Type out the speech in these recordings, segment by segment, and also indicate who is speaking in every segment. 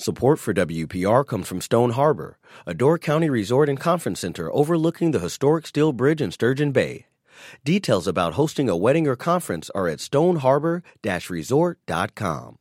Speaker 1: Support for WPR comes from Stone Harbor, a Door County resort and conference center overlooking the historic Steel Bridge in Sturgeon Bay. Details about hosting a wedding or conference are at stoneharbor-resort.com.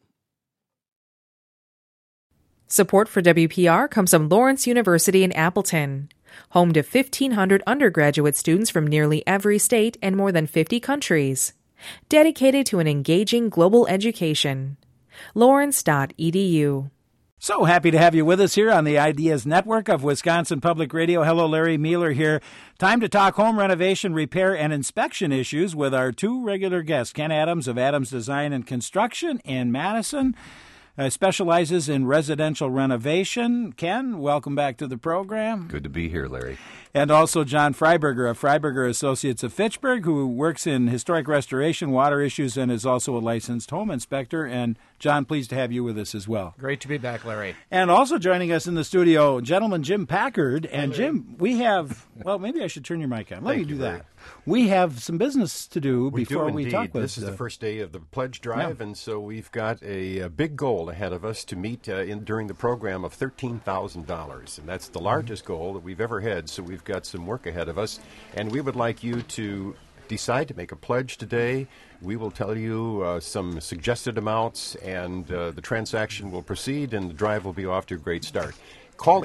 Speaker 2: Support for WPR comes from Lawrence University in Appleton, home to 1,500 undergraduate students from nearly every state and more than 50 countries, dedicated to an engaging global education. Lawrence.edu.
Speaker 3: So happy to have you with us here on the Ideas Network of Wisconsin Public Radio. Hello, Larry Mueller here. Time to talk home renovation, repair, and inspection issues with our two regular guests. Ken Adams of Adams Design and Construction in Madison specializes in residential renovation. Ken, welcome back to the program.
Speaker 4: Good to be here, Larry.
Speaker 3: And also John Freiberger of Freiberger Associates of Fitchburg, who works in historic restoration, water issues, and is also a licensed home inspector. And John, pleased to have you with us as well.
Speaker 5: Great to be back, Larry.
Speaker 3: And also joining us in the studio, gentleman Jim Packard. And Jim, we have, well, maybe I should turn your mic on. Let me do that. Larry. We have some business to do before we talk with
Speaker 4: This is the first day of the pledge drive, and so we've got a big goal ahead of us to meet during the program of $13,000, and that's the largest goal that we've ever had, so we've got some work ahead of us, and we would like you to decide to make a pledge today. We will tell you some suggested amounts, and the transaction will proceed, and the drive will be off to a great start. Call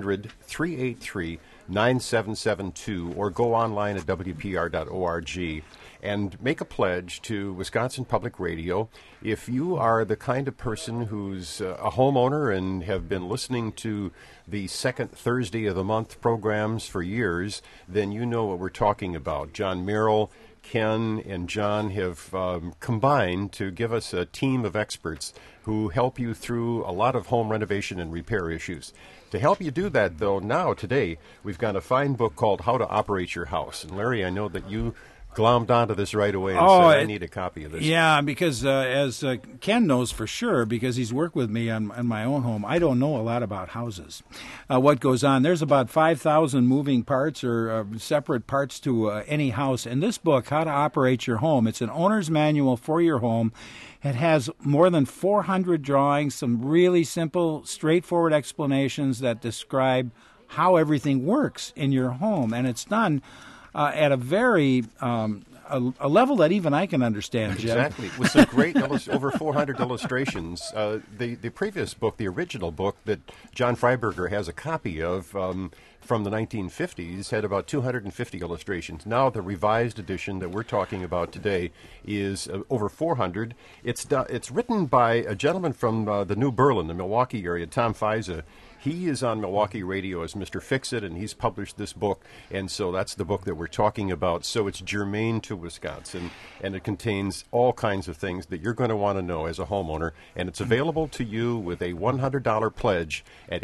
Speaker 4: 800-383-9772 or go online at WPR.org and make a pledge to Wisconsin Public Radio. If you are the kind of person who's a homeowner and have been listening to the second Thursday of the month programs for years, then you know what we're talking about. John Merrill, Ken, and John have combined to give us a team of experts who help you through a lot of home renovation and repair issues. To help you do that, though, today, we've got a fine book called How to Operate Your House. And, Larry, I know that you glommed onto this right away and said, I need a copy of this.
Speaker 3: Yeah, because as Ken knows for sure, because he's worked with me on my own home, I don't know a lot about houses. What goes on, there's about 5,000 moving parts or separate parts to any house. And this book, How to Operate Your Home, it's an owner's manual for your home. It has more than 400 drawings, some really simple, straightforward explanations that describe how everything works in your home. And it's done at a very a level that even I can understand, Jim.
Speaker 4: Exactly, with some great over 400 illustrations. The previous book, the original book that John Freiberger has a copy of from the 1950s, had about 250 illustrations. Now the revised edition that we're talking about today is over 400. It's written by a gentleman from the New Berlin, the Milwaukee area, Tom Fiza. He is on Milwaukee radio as Mr. Fix-It, and he's published this book, and so that's the book that we're talking about. So it's germane to Wisconsin, and it contains all kinds of things that you're going to want to know as a homeowner, and it's available to you with a $100 pledge at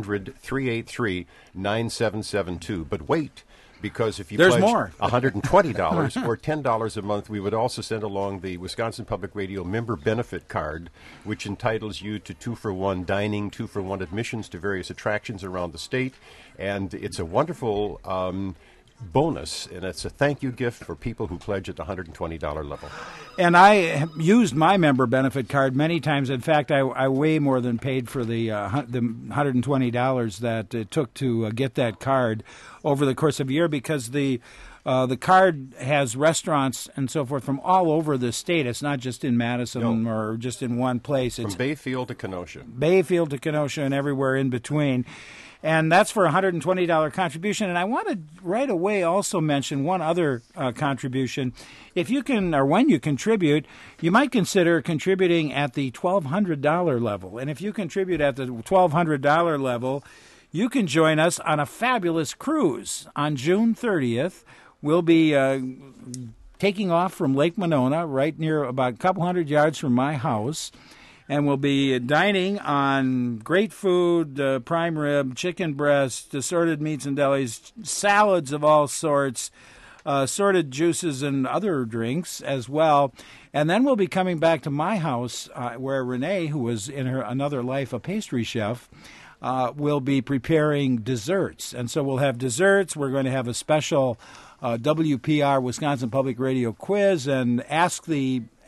Speaker 4: 800-383-9772. But wait, because if you
Speaker 3: There's
Speaker 4: pledge
Speaker 3: more.
Speaker 4: $120 or $10 a month, we would also send along the Wisconsin Public Radio member benefit card, which entitles you to 2-for-1 dining, 2-for-1 admissions to various attractions around the state. And it's a wonderful bonus, and it's a thank you gift for people who pledge at the $120 level.
Speaker 3: And I have used my member benefit card many times. In fact, I way more than paid for the $120 that it took to get that card over the course of a year, because the card has restaurants and so forth from all over the state. It's not just in Madison or just in one place. It's
Speaker 4: from Bayfield to Kenosha.
Speaker 3: Bayfield to Kenosha and everywhere in between. And that's for a $120 contribution. And I want to right away also mention one other contribution. If you can, or when you contribute, you might consider contributing at the $1,200 level. And if you contribute at the $1,200 level, you can join us on a fabulous cruise on June 30th. We'll be taking off from Lake Monona, right near about a couple hundred yards from my house. And we'll be dining on great food, prime rib, chicken breast, assorted meats and delis, salads of all sorts, assorted juices and other drinks as well. And then we'll be coming back to my house where Renee, who was in her another life a pastry chef, will be preparing desserts. And so we'll have desserts. We're going to have a special WPR Wisconsin Public Radio quiz and ask the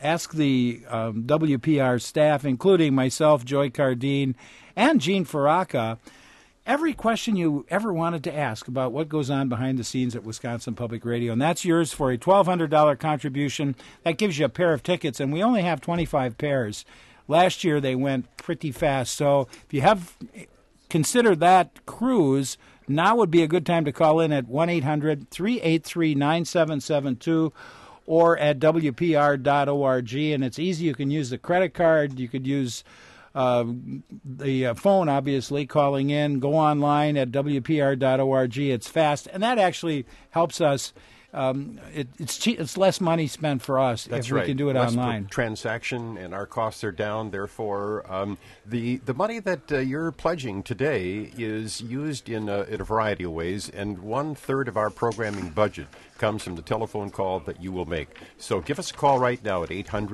Speaker 3: ask the WPR staff, including myself, Joy Cardine, and Gene Faraka, every question you ever wanted to ask about what goes on behind the scenes at Wisconsin Public Radio. And that's yours for a $1,200 contribution. That gives you a pair of tickets, and we only have 25 pairs. Last year they went pretty fast. So if you have considered that cruise, now would be a good time to call in at 1-800-383-9772 or at WPR.org. And it's easy. You can use the credit card. You could use the phone, obviously, calling in. Go online at WPR.org. It's fast, and that actually helps us. It's less money spent for us if we can do it online.
Speaker 4: Transaction, and our costs are down. Therefore, the money that you're pledging today is used in a variety of ways, and 1/3 of our programming budget comes from the telephone call that you will make. So give us a call right now at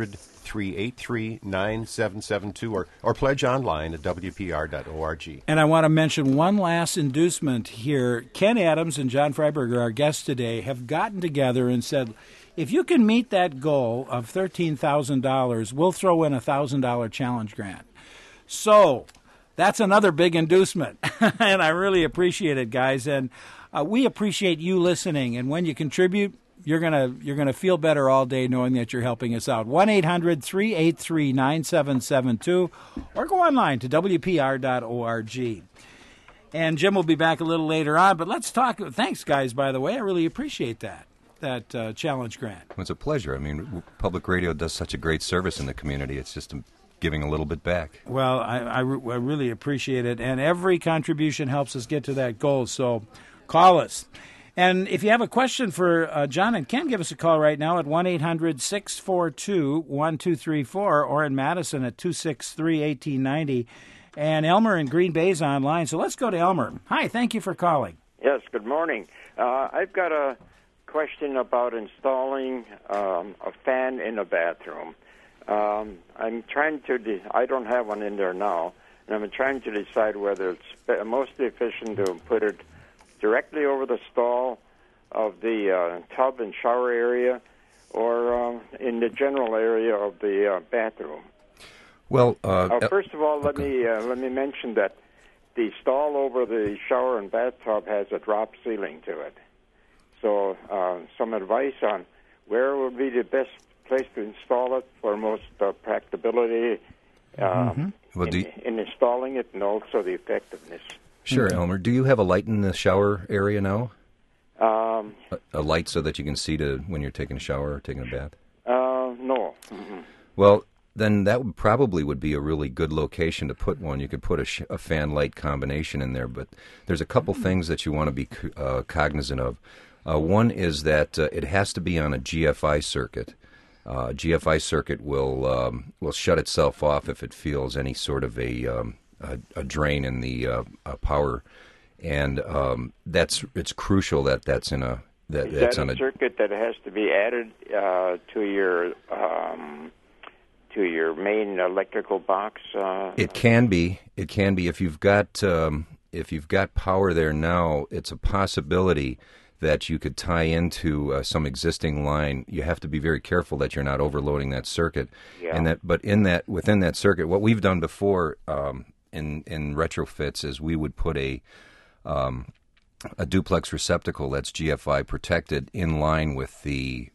Speaker 4: 800-383-9772 or pledge online at WPR.org.
Speaker 3: And I want to mention one last inducement here. Ken Adams and John Freiberger, our guests today, have gotten together and said, if you can meet that goal of $13,000, we'll throw in a $1,000 challenge grant. So that's another big inducement, and I really appreciate it, guys. And we appreciate you listening, and when you contribute, you're gonna feel better all day knowing that you're helping us out. 1-800-383-9772 or go online to WPR.org. And Jim will be back a little later on, but let's talk. Thanks, guys, by the way. I really appreciate that challenge grant.
Speaker 5: Well, it's a pleasure. I mean, public radio does such a great service in the community. It's just giving a little bit back.
Speaker 3: Well, I really appreciate it, and every contribution helps us get to that goal, so call us. And if you have a question for John and Ken, give us a call right now at 1-800-642-1234 or in Madison at 263-1890. And Elmer in Green Bay is online, so let's go to Elmer. Hi, thank you for calling.
Speaker 6: Yes, good morning. I've got a question about installing a fan in a bathroom. I'm trying to, I don't have one in there now, and I'm trying to decide whether it's most efficient to put it directly over the stall of the tub and shower area or in the general area of the bathroom.
Speaker 5: Well,
Speaker 6: first of all, let me mention that the stall over the shower and bathtub has a drop ceiling to it. So some advice on where would be the best place to install it for most practicability in installing it, and also the effectiveness.
Speaker 5: Sure, Elmer. Do you have a light in the shower area now? A light so that you can see when you're taking a shower or taking a bath?
Speaker 6: No. Mm-hmm.
Speaker 5: Well, then that would be a really good location to put one. You could put a fan light combination in there, but there's a couple things that you want to be cognizant of. One is that it has to be on a GFI circuit. GFI circuit will shut itself off if it feels any sort of a drain in the power, and it's crucial that that's in a
Speaker 6: that's on a circuit that has to be added to your main electrical box.
Speaker 5: It can be if you've got power there now. It's a possibility that you could tie into some existing line. You have to be very careful that you're not overloading that circuit.
Speaker 6: Yeah.
Speaker 5: And within that circuit, what we've done before in retrofits is we would put a duplex receptacle that's GFI protected in line with the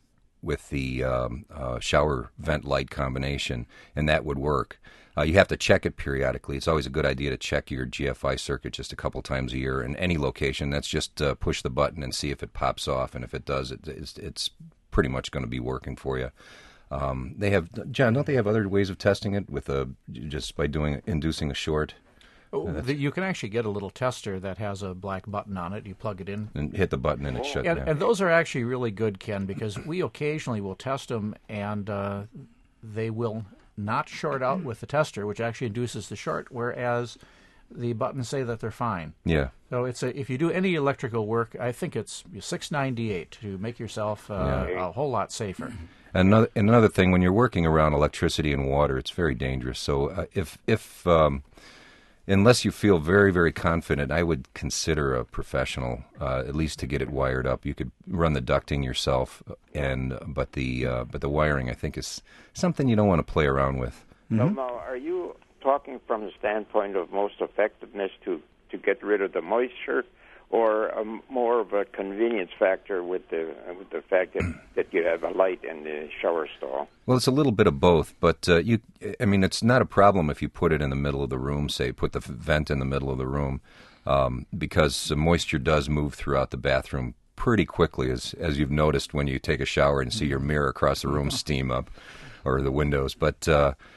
Speaker 5: shower vent light combination, and that would work. You have to check it periodically. It's always a good idea to check your GFI circuit just a couple times a year in any location. That's just push the button and see if it pops off, and if it does, it's pretty much going to be working for you. They have, John, don't they have other ways of testing it with just by inducing a short?
Speaker 7: You can actually get a little tester that has a black button on it. You plug it in.
Speaker 5: And hit the button and it shuts down.
Speaker 7: And those are actually really good, Ken, because we occasionally will test them and they will not short out with the tester, which actually induces the short, whereas the buttons say that they're fine.
Speaker 5: Yeah.
Speaker 7: So if you do any electrical work, I think it's $6.98 to make yourself a whole lot safer.
Speaker 5: Another thing, when you're working around electricity and water, it's very dangerous. So if unless you feel very, very confident, I would consider a professional, at least to get it wired up. You could run the ducting yourself, but the wiring, I think, is something you don't want to play around with.
Speaker 6: Well, now, are you talking from the standpoint of most effectiveness to get rid of the moisture, or more of a convenience factor with the fact that you have a light in the shower stall?
Speaker 5: Well, it's a little bit of both, but it's not a problem if you put it in the middle of the room, say, put the vent in the middle of the room, because the moisture does move throughout the bathroom pretty quickly, as you've noticed when you take a shower and see your mirror across the room steam up, or the windows. But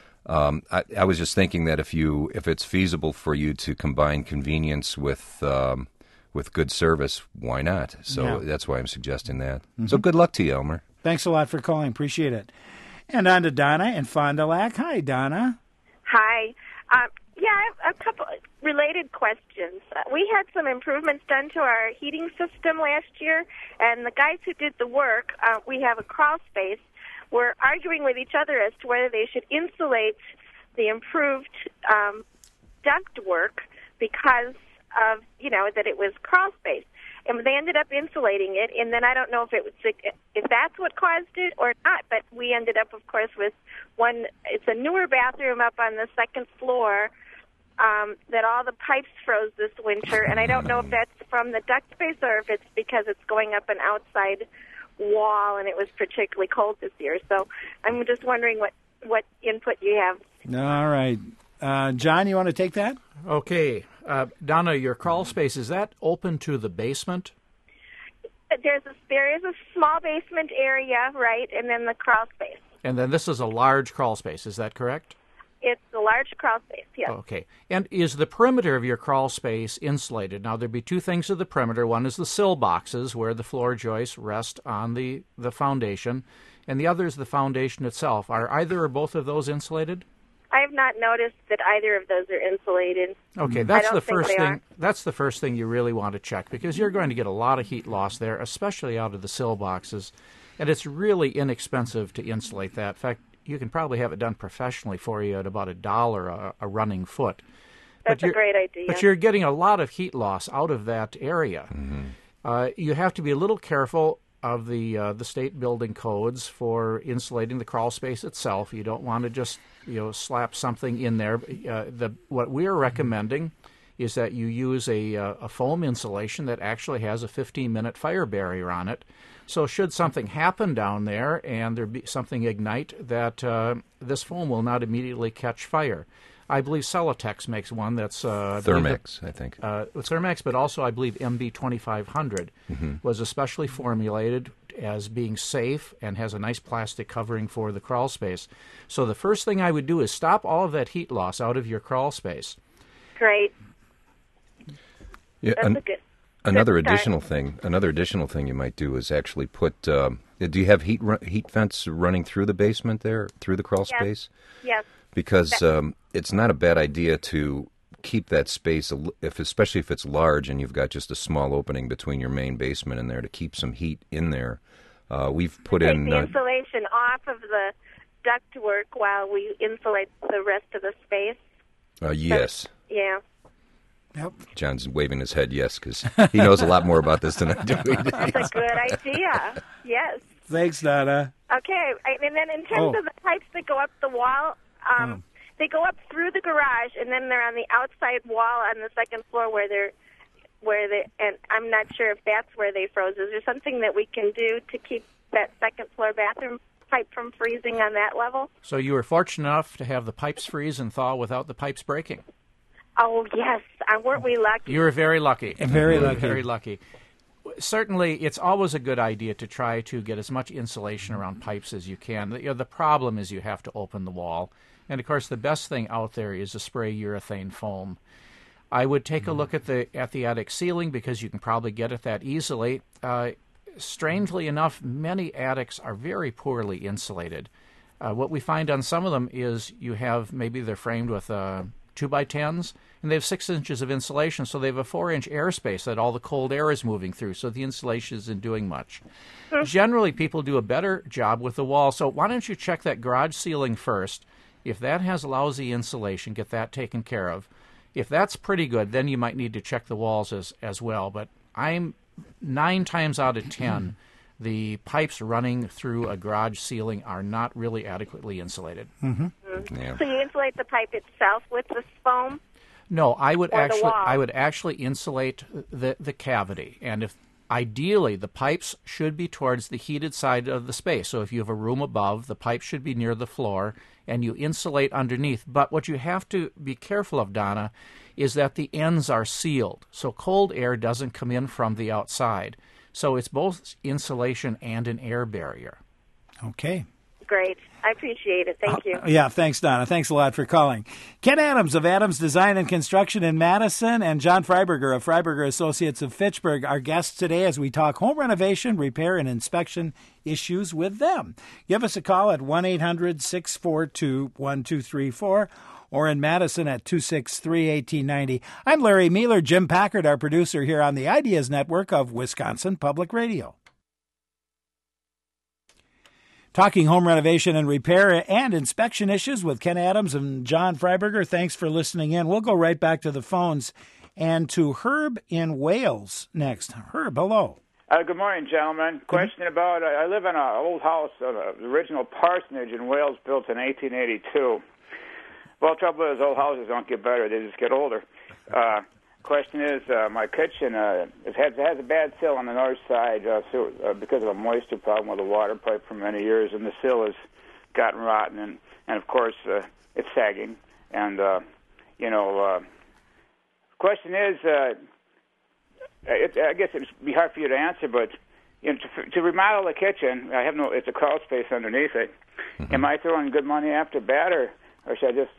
Speaker 5: I was just thinking that if it's feasible for you to combine convenience with good service, why not? So that's why I'm suggesting that. Mm-hmm. So good luck to you, Elmer.
Speaker 3: Thanks a lot for calling. Appreciate it. And on to Donna in Fond du Lac. Hi, Donna.
Speaker 8: Hi. I have a couple related questions. We had some improvements done to our heating system last year, and the guys who did the work, we have a crawl space, were arguing with each other as to whether they should insulate the improved duct work because of, that it was crawl space. And they ended up insulating it, and then I don't know if that's what caused it or not, but we ended up, of course, with one. It's a newer bathroom up on the second floor that all the pipes froze this winter, and I don't know if that's from the duct space or if it's because it's going up an outside wall and it was particularly cold this year. So I'm just wondering what input you have.
Speaker 3: All right. John, you want to take that?
Speaker 7: Okay. Donna, your crawl space, is that open to the basement?
Speaker 8: There is a small basement area, right, and then the crawl space.
Speaker 7: And then this is a large crawl space, is that correct?
Speaker 8: It's a large crawl space, yes.
Speaker 7: Okay. And is the perimeter of your crawl space insulated? Now, there'd be two things to the perimeter. One is the sill boxes, where the floor joists rest on the foundation, and the other is the foundation itself. Are either or both of those insulated?
Speaker 8: I have not noticed that either of those are insulated.
Speaker 7: Okay, that's the first thing. That's the first thing you really want to check, because you're going to get a lot of heat loss there, especially out of the sill boxes, and it's really inexpensive to insulate that. In fact, you can probably have it done professionally for you at about $1 a running foot.
Speaker 8: That's a great idea.
Speaker 7: But you're getting a lot of heat loss out of that area. Mm-hmm. You have to be a little careful of the state building codes for insulating the crawl space itself. You don't want to just slap something in there. What we are recommending is that you use a foam insulation that actually has a 15-minute fire barrier on it. So should something happen down there and there be something ignite, that this foam will not immediately catch fire. I believe Celotex makes one that's...
Speaker 5: Thermex, I think.
Speaker 7: Thermex, but also I believe MB2500 was especially formulated as being safe and has a nice plastic covering for the crawl space. So the first thing I would do is stop all of that heat loss out of your crawl space.
Speaker 8: Great.
Speaker 5: Yeah, another additional thing you might do is actually put. Do you have heat vents running through the basement there, through the crawl space?
Speaker 8: Yes.
Speaker 5: Because it's not a bad idea to keep that space, especially if it's large and you've got just a small opening between your main basement and there, to keep some heat in there. We've put in
Speaker 8: the insulation off of the ductwork while we insulate the rest of the space.
Speaker 5: Yes.
Speaker 8: Yeah.
Speaker 3: Yep.
Speaker 5: John's waving his head yes, because he knows a lot more about this than I do.
Speaker 8: That's a good idea. Yes.
Speaker 3: Thanks, Donna.
Speaker 8: Okay, and then in terms of the pipes that go up the wall, they go up through the garage, and then they're on the outside wall on the second floor and I'm not sure if that's where they froze. Is there something that we can do to keep that second floor bathroom pipe from freezing on that level?
Speaker 7: So you were fortunate enough to have the pipes freeze and thaw without the pipes breaking.
Speaker 8: Oh, yes. Weren't we lucky?
Speaker 7: You were very lucky.
Speaker 3: Very lucky.
Speaker 7: Very lucky. Certainly, it's always a good idea to try to get as much insulation around pipes as you can. The problem is you have to open the wall. And, of course, the best thing out there is to spray urethane foam. I would take a look at the attic ceiling, because you can probably get at that easily. Strangely enough, many attics are very poorly insulated. What we find on some of them is maybe they're framed with 2x10s, and they have 6 inches of insulation, so they have a 4-inch airspace that all the cold air is moving through, so the insulation isn't doing much. Generally, people do a better job with the wall, so why don't you check that garage ceiling first? If that has lousy insulation, get that taken care of. If that's pretty good, then you might need to check the walls as well. But I'm 9 times out of 10, the pipes running through a garage ceiling are not really adequately insulated.
Speaker 5: Yeah.
Speaker 8: So you insulate the pipe itself with this foam?
Speaker 7: No, I would
Speaker 8: Or the wall.
Speaker 7: actually insulate the cavity, and if ideally the pipes should be towards the heated side of the space. So if you have a room above, the pipe should be near the floor, and you insulate underneath. But what you have to be careful of, Donna, is that the ends are sealed, so cold air doesn't come in from the outside. So it's both insulation and an air barrier.
Speaker 3: Okay.
Speaker 8: Great. I appreciate it. Thank you.
Speaker 3: Yeah, thanks, Donna. Thanks a lot for calling. Ken Adams of Adams Design and Construction in Madison and John Freiberger of Freiberger Associates of Fitchburg, our guests today as we talk home renovation, repair, and inspection issues with them. Give us a call at 1-800-642-1234 or in Madison at 263-1890. I'm Larry Mealer, Jim Packard, our producer here on the Ideas Network of Wisconsin Public Radio. Talking home renovation and repair and inspection issues with Ken Adams and John Freiberger. Thanks for listening in. We'll go right back to the phones and to Herb in Wales next. Herb, hello.
Speaker 9: Good morning, gentlemen. Question about, I live in an old house, the original parsonage in Wales, built in 1882. Well, the trouble is old houses don't get better, they just get older. Question is, my kitchen it has a bad sill on the north side because of a moisture problem with a water pipe for many years, and the sill has gotten rotten, and of course it's sagging. And question is, I guess it'd be hard for you to answer, but to remodel the kitchen, it's a crawl space underneath it. Am I throwing good money after bad, or should I just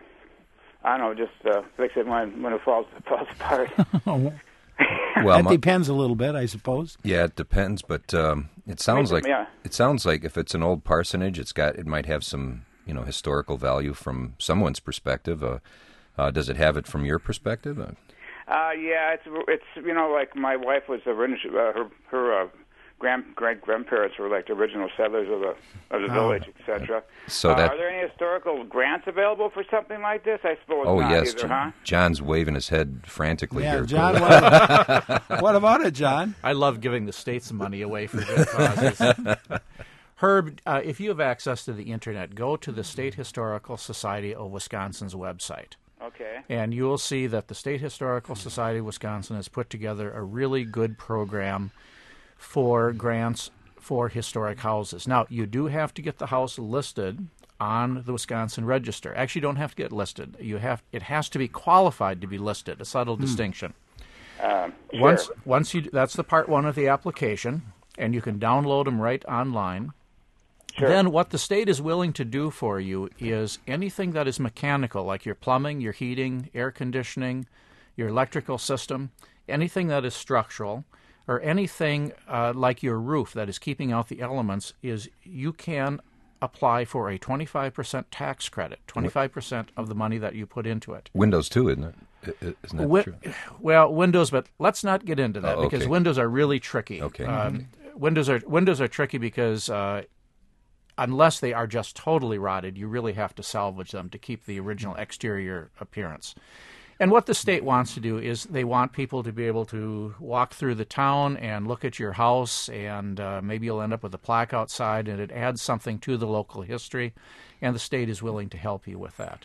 Speaker 9: fix it when it falls apart?
Speaker 5: Well,
Speaker 3: that depends a little bit, I suppose.
Speaker 5: Yeah, it depends, but it sounds like if it's an old parsonage, it might have some historical value from someone's perspective. Does it have it from your perspective?
Speaker 9: Yeah, it's like my wife was her great-grandparents were like the original settlers of the village, etc.
Speaker 5: So
Speaker 9: are there any historical grants available for something like this? I suppose not
Speaker 5: yes,
Speaker 9: either, huh?
Speaker 5: John's waving his head frantically here.
Speaker 3: John, what about it, John?
Speaker 7: I love giving the state some money away for good causes. Herb, if you have access to the Internet, go to the State Historical Society of Wisconsin's website.
Speaker 9: Okay.
Speaker 7: And you will see that the State Historical Society of Wisconsin has put together a really good program for grants for historic houses. Now, you do have to get the house listed on the Wisconsin Register. Actually, you don't have to get listed. It has to be qualified to be listed, a subtle distinction.
Speaker 9: Sure.
Speaker 7: Once that's the part one of the application, and you can download them right online.
Speaker 9: Sure.
Speaker 7: Then what the state is willing to do for you is anything that is mechanical, like your plumbing, your heating, air conditioning, your electrical system, anything that is structural, or anything like your roof that is keeping out the elements, is you can apply for a 25% tax credit, 25% of the money that you put into it.
Speaker 5: Windows too, isn't it? Isn't that true?
Speaker 7: Well, Windows, but let's not get into that
Speaker 5: okay.
Speaker 7: because Windows are really tricky.
Speaker 5: Okay.
Speaker 7: Windows are tricky because unless they are just totally rotted, you really have to salvage them to keep the original exterior appearance. And what the state wants to do is they want people to be able to walk through the town and look at your house, and maybe you'll end up with a plaque outside, and it adds something to the local history, and the state is willing to help you with that.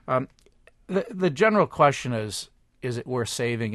Speaker 7: The general question is it worth saving?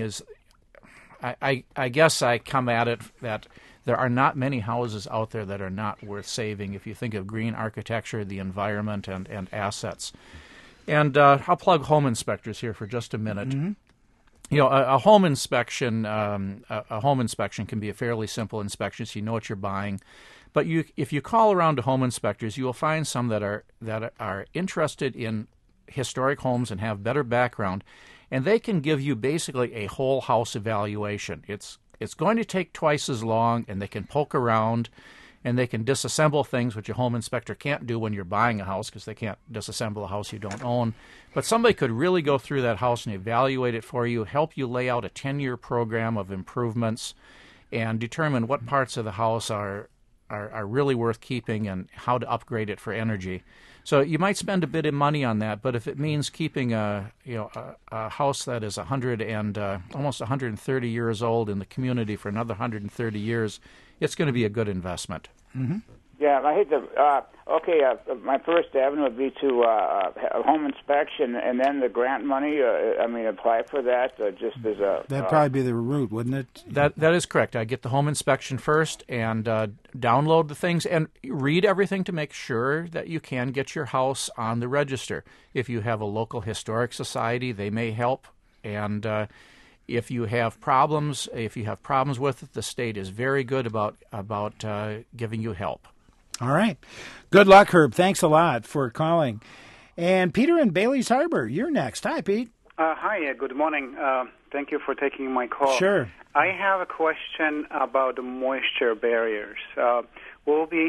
Speaker 7: I guess I come at it that there are not many houses out there that are not worth saving if you think of green architecture, the environment, and assets. And I'll plug home inspectors here for just a minute. Mm-hmm. A home inspection can be a fairly simple inspection, so you know what you're buying. But if you call around to home inspectors, you will find some that are interested in historic homes and have better background, and they can give you basically a whole house evaluation. It's going to take twice as long, and they can poke around, and they can disassemble things, which a home inspector can't do when you're buying a house because they can't disassemble a house you don't own. But somebody could really go through that house and evaluate it for you, help you lay out a 10-year program of improvements, and determine what parts of the house are are really worth keeping and how to upgrade it for energy. So you might spend a bit of money on that, but if it means keeping a house that is 100 and almost 130 years old in the community for another 130 years, it's going to be a good investment.
Speaker 3: Mm-hmm.
Speaker 9: Yeah, I hate to. My first avenue would be to a home inspection, and then the grant money. Apply for that just as a.
Speaker 3: That'd probably be the route, wouldn't it?
Speaker 7: That is correct. I get the home inspection first and download the things and read everything to make sure that you can get your house on the register. If you have a local historic society, they may help. And if you have problems with it, the state is very good about giving you help.
Speaker 3: All right. Good luck, Herb. Thanks a lot for calling. And Peter in Bailey's Harbor, you're next. Hi, Pete.
Speaker 10: Hi, good morning. Thank you for taking my call.
Speaker 3: Sure.
Speaker 10: I have a question about the moisture barriers. We'll be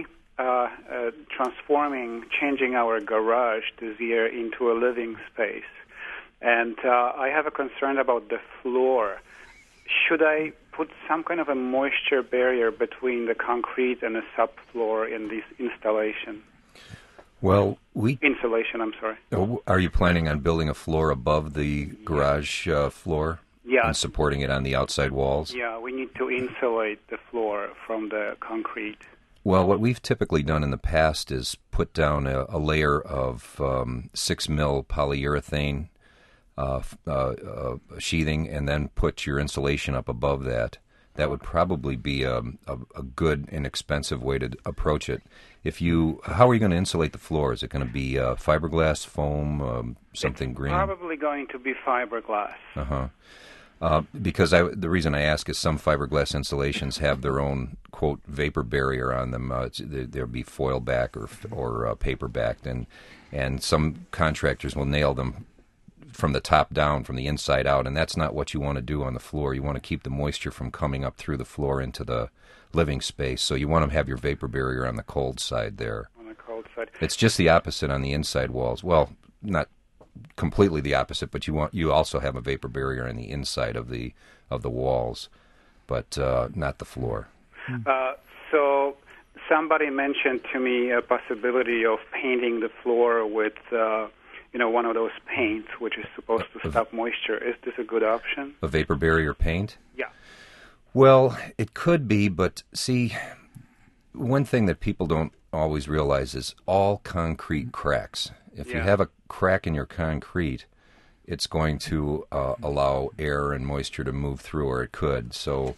Speaker 10: changing our garage this year into a living space. And I have a concern about the floor. Should I put some kind of a moisture barrier between the concrete and the subfloor in this installation?
Speaker 5: Well,
Speaker 10: Insulation, I'm sorry.
Speaker 5: Are you planning on building a floor above the garage floor?
Speaker 10: Yeah.
Speaker 5: And supporting it on the outside walls?
Speaker 10: Yeah, we need to insulate the floor from the concrete.
Speaker 5: Well, what we've typically done in the past is put down a layer of 6 mil polyurethane sheathing, and then put your insulation up above that. That would probably be a good, inexpensive way to approach it. How are you going to insulate the floor? Is it going to be fiberglass, foam, something green?
Speaker 10: Probably going to be fiberglass.
Speaker 5: Because the reason I ask is some fiberglass insulations have their own, quote, vapor barrier on them. They'll be foil back or paper backed, and some contractors will nail them from the top down, from the inside out, and that's not what you want to do on the floor. You want to keep the moisture from coming up through the floor into the living space, so you want to have your vapor barrier on the cold side there.
Speaker 10: On the cold side.
Speaker 5: It's just the opposite on the inside walls. Well, not completely the opposite, but you also have a vapor barrier on the inside of the walls, but not the floor.
Speaker 10: So somebody mentioned to me a possibility of painting the floor with one of those paints which is supposed to stop moisture. Is this a good option?
Speaker 5: A vapor barrier paint?
Speaker 10: Yeah.
Speaker 5: Well, it could be, but see, one thing that people don't always realize is all concrete cracks. If you have a crack in your concrete, it's going to allow air and moisture to move through, or it could. So,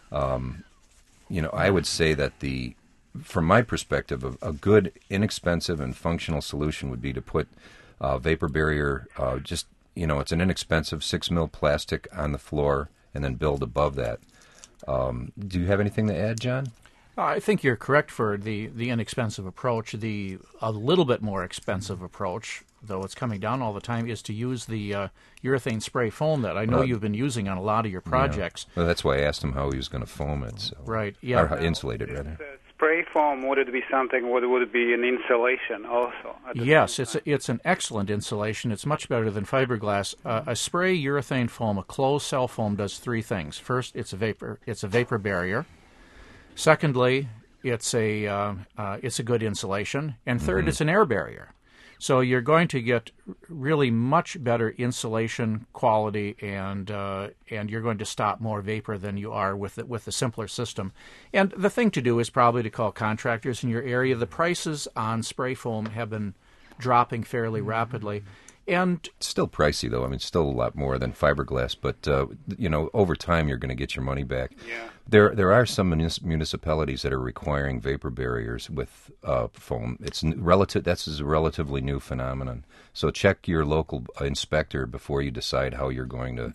Speaker 5: I would say that from my perspective, a good, inexpensive, and functional solution would be to put vapor barrier, it's an inexpensive 6 mil plastic on the floor, and then build above that. Do you have anything to add, John?
Speaker 7: I think you're correct for the inexpensive approach. A little bit more expensive approach, though it's coming down all the time, is to use the urethane spray foam that I know you've been using on a lot of your projects.
Speaker 5: Yeah. Well, that's why I asked him how he was going to foam it. So.
Speaker 7: Right, yeah.
Speaker 5: Or insulate it, rather.
Speaker 10: Spray foam, would it be something, would it be an insulation also?
Speaker 7: Yes, it's an excellent insulation. It's much better than fiberglass. A spray urethane foam, a closed cell foam, does three things. First, it's a vapor barrier. Secondly, it's a good insulation. And third, it's an air barrier. So you're going to get really much better insulation quality, and you're going to stop more vapor than you are with the simpler system. And the thing to do is probably to call contractors in your area. The prices on spray foam have been dropping fairly rapidly. And
Speaker 5: it's still pricey, though. I mean, it's still a lot more than fiberglass, but over time you're going to get your money back.
Speaker 10: Yeah.
Speaker 5: There are some municipalities that are requiring vapor barriers with foam. That's a relatively new phenomenon. So check your local inspector before you decide how you're going to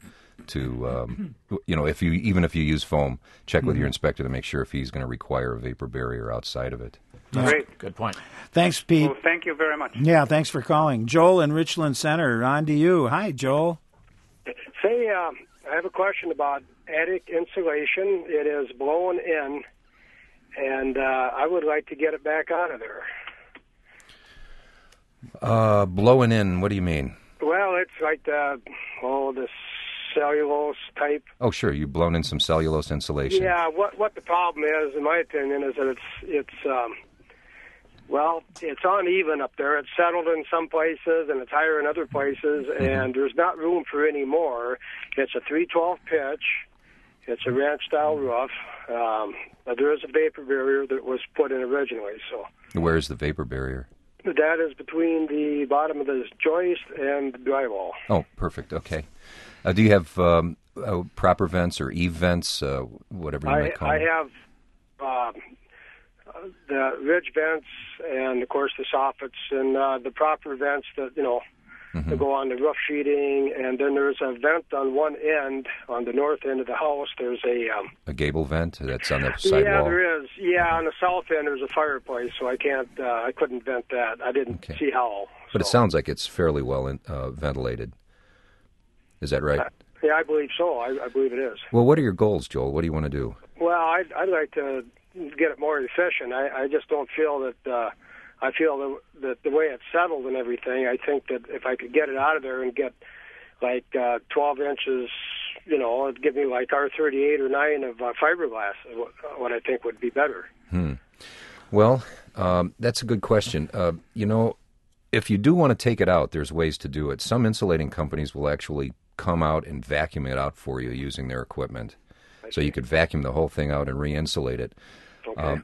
Speaker 5: if you use foam, check with your inspector to make sure if he's going to require a vapor barrier outside of it.
Speaker 10: Great.
Speaker 7: Good point.
Speaker 3: Thanks, Pete.
Speaker 10: Well, thank you very much.
Speaker 3: Yeah, thanks for calling. Joel in Richland Center, on to you. Hi, Joel.
Speaker 11: Say, I have a question about attic insulation. It is blown in, and I would like to get it back out of there.
Speaker 5: Blowing in, what do you mean?
Speaker 11: Well, it's like the cellulose type.
Speaker 5: Oh, sure. You've blown in some cellulose insulation.
Speaker 11: Yeah. What the problem is, in my opinion, is that it's uneven up there. It's settled in some places and it's higher in other places, and there's not room for any more. It's a 312 pitch. It's a ranch-style roof. There is a vapor barrier that was put in originally. So
Speaker 5: where is the vapor barrier?
Speaker 11: That is between the bottom of the joist and the drywall.
Speaker 5: Oh, perfect. Okay. Do you have proper vents or eve vents, whatever you might call them?
Speaker 11: I have the ridge vents and, of course, the soffits and the proper vents that, that go on the roof sheeting. And then there's a vent on one end, on the north end of the house. There's a
Speaker 5: gable vent that's on the side
Speaker 11: yeah,
Speaker 5: wall?
Speaker 11: Yeah, there is. Yeah, on the south end there's a fireplace, so I couldn't vent that. I didn't see how.
Speaker 5: But it sounds like it's fairly well ventilated. Is that right?
Speaker 11: Yeah, I believe so. I believe it is.
Speaker 5: Well, what are your goals, Joel? What do you want to do?
Speaker 11: Well, I'd like to get it more efficient. I just don't feel that. I feel that the way it's settled and everything, I think that if I could get it out of there and get like 12 inches, it'd give me like R38 or 9 of fiberglass, what I think would be better.
Speaker 5: Well, that's a good question. If you do want to take it out, there's ways to do it. Some insulating companies will actually come out and vacuum it out for you using their equipment. So you could vacuum the whole thing out and re-insulate it.
Speaker 11: Okay.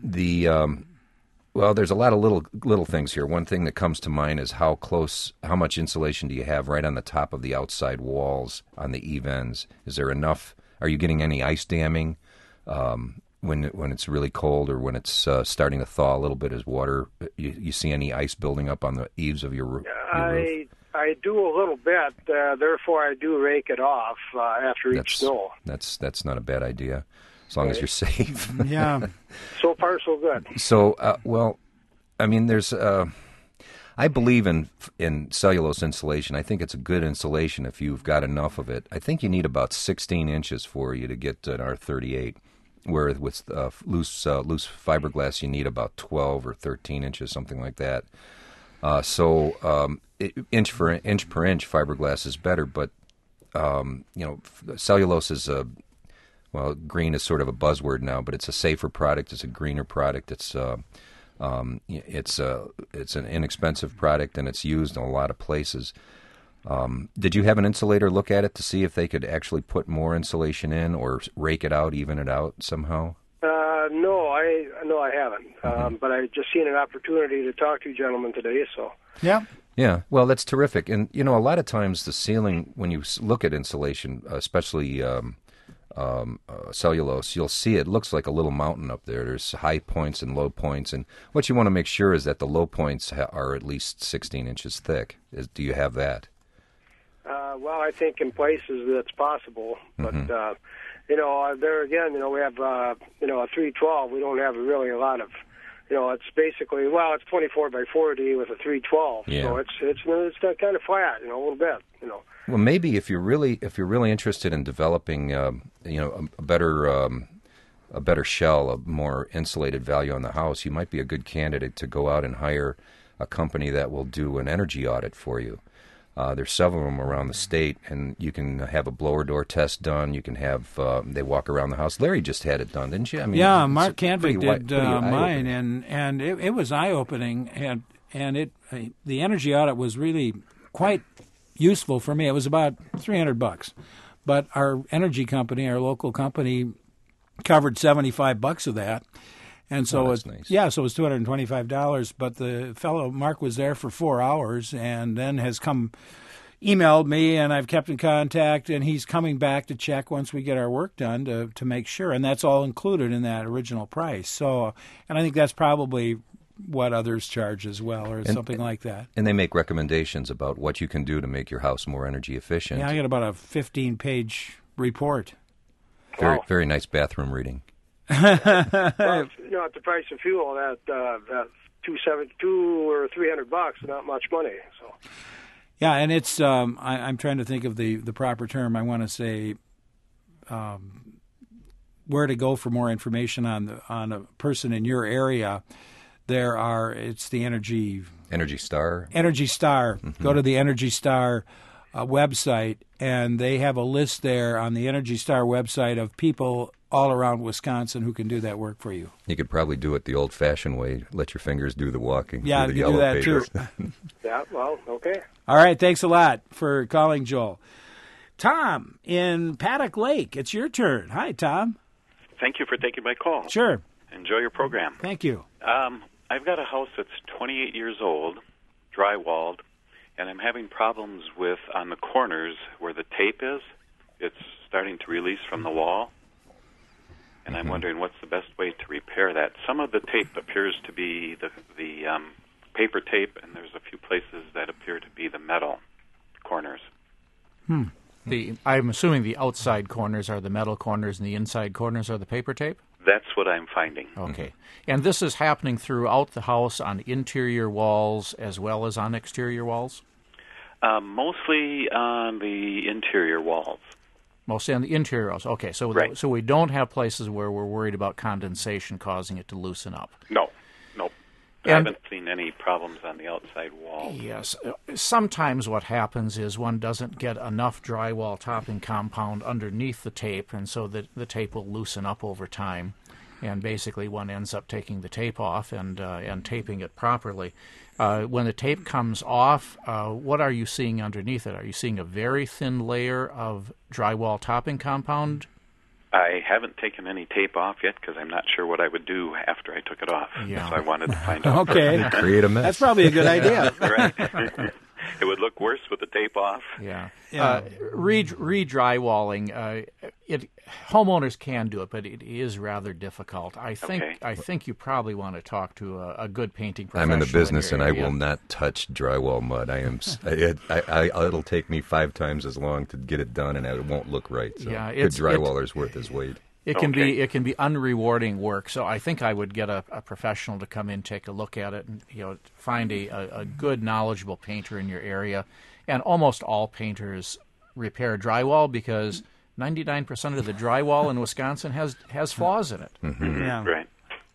Speaker 5: Well, there's a lot of little things here. One thing that comes to mind is how much insulation do you have right on the top of the outside walls on the eave ends? Is there enough? Are you getting any ice damming when it's really cold or when it's starting to thaw a little bit as water? You see any ice building up on the eaves of your roof?
Speaker 11: I do a little bit. Therefore, I do rake it off after each snow.
Speaker 5: That's not a bad idea. As long as you're safe.
Speaker 3: Yeah.
Speaker 11: So far, so good.
Speaker 5: So, there's. I believe in cellulose insulation. I think it's a good insulation if you've got enough of it. I think you need about 16 inches for you to get an R38, where with loose fiberglass you need about 12 or 13 inches, something like that. Inch per inch, fiberglass is better, but cellulose is green is sort of a buzzword now, but it's a safer product. It's a greener product. It's an inexpensive product, and it's used in a lot of places. Did you have an insulator look at it to see if they could actually put more insulation in or rake it out, even it out somehow?
Speaker 11: No, I haven't. But I just seen an opportunity to talk to you gentlemen today, so.
Speaker 3: Yeah.
Speaker 5: Yeah, well, that's terrific. And, a lot of times the ceiling, when you look at insulation, especially cellulose, you'll see it looks like a little mountain up there. There's high points and low points, and what you want to make sure is that the low points are at least 16 inches thick. Do you have that?
Speaker 11: Well, I think in places that's possible, but there again, we have a 312. We don't have really a lot of. It's basically it's 24 by 40 with a 312.
Speaker 5: Yeah.
Speaker 11: So it's kind of flat, a little bit.
Speaker 5: Well, maybe if you're really interested in developing, a better shell, a more insulated value on the house, you might be a good candidate to go out and hire a company that will do an energy audit for you. There's several of them around the state, and you can have a blower door test done. You can have they walk around the house. Larry just had it done, didn't you?
Speaker 3: Yeah, Mark Canvick did mine, and it was eye-opening, and the energy audit was really quite useful for me. It was about $300, but our energy company, our local company, covered $75 of that. And so
Speaker 5: that's nice.
Speaker 3: So it was $225. But the fellow Mark was there for 4 hours, and then has emailed me, and I've kept in contact, and he's coming back to check once we get our work done to make sure, and that's all included in that original price. So, and I think that's probably what others charge as well, or something like that.
Speaker 5: And they make recommendations about what you can do to make your house more energy efficient.
Speaker 3: Yeah, I got about a 15-page report.
Speaker 5: Very, very nice bathroom reading.
Speaker 11: Well, at the price of fuel, that $272 or $300, not much money. So.
Speaker 3: Yeah, and it's I'm trying to think of the proper term. I want to say where to go for more information on a person in your area. It's the Energy Star. Energy Star. Mm-hmm. Go to the Energy Star website, and they have a list there on the Energy Star website of people all around Wisconsin who can do that work for you.
Speaker 5: You could probably do it the old-fashioned way. Let your fingers do the walking.
Speaker 3: Yeah,
Speaker 5: through
Speaker 3: you
Speaker 5: the
Speaker 3: can do that
Speaker 5: pages.
Speaker 3: too.
Speaker 11: Yeah, well, okay.
Speaker 3: All right, thanks a lot for calling, Joel. Tom in Paddock Lake, it's your turn. Hi, Tom.
Speaker 12: Thank you for taking my call.
Speaker 3: Sure.
Speaker 12: Enjoy your program.
Speaker 3: Thank you.
Speaker 12: I've got a house that's 28 years old, drywalled, and I'm having problems with on the corners where the tape is. It's starting to release from the wall, and I'm wondering what's the best way to repair that. Some of the tape appears to be the paper tape, and there's a few places that appear to be the metal corners.
Speaker 7: I'm assuming the outside corners are the metal corners and the inside corners are the paper tape?
Speaker 12: That's what I'm finding.
Speaker 7: Okay. And this is happening throughout the house on interior walls as well as on exterior walls?
Speaker 12: Mostly on the interior walls.
Speaker 7: Mostly on the interior walls. Okay, so
Speaker 12: Right.
Speaker 7: So we don't have places where we're worried about condensation causing it to loosen up.
Speaker 12: No. I
Speaker 7: And-
Speaker 12: haven't seen any problems on the outside wall.
Speaker 7: Yes. Sometimes what happens is one doesn't get enough drywall topping compound underneath the tape, and so the tape will loosen up over time. And basically one ends up taking the tape off and taping it properly. When the tape comes off, what are you seeing underneath it? Are you seeing a very thin layer of drywall topping compound?
Speaker 12: I haven't taken any tape off yet because I'm not sure what I would do after I took it off.
Speaker 7: Yeah.
Speaker 12: So I wanted to find out.
Speaker 3: Okay.
Speaker 5: Create a mess.
Speaker 3: That's probably a good idea.
Speaker 12: Right. It would look worse with the tape off.
Speaker 7: Yeah.
Speaker 3: Yeah.
Speaker 7: Re-drywalling, homeowners can do it, but it is rather difficult. I think you probably want to talk to a good painting professional.
Speaker 5: I'm in the business,
Speaker 7: your
Speaker 5: and I
Speaker 7: area.
Speaker 5: will not touch drywall mud. It'll take me 5 times as long to get it done, and it won't look right. So
Speaker 7: Yeah,
Speaker 5: good drywaller's worth his weight.
Speaker 7: It can be unrewarding work. So I think I would get a professional to come in, take a look at it, and find a good, knowledgeable painter in your area. And almost all painters repair drywall because 99% of the drywall in Wisconsin has flaws in it.
Speaker 3: Yeah.
Speaker 12: Right.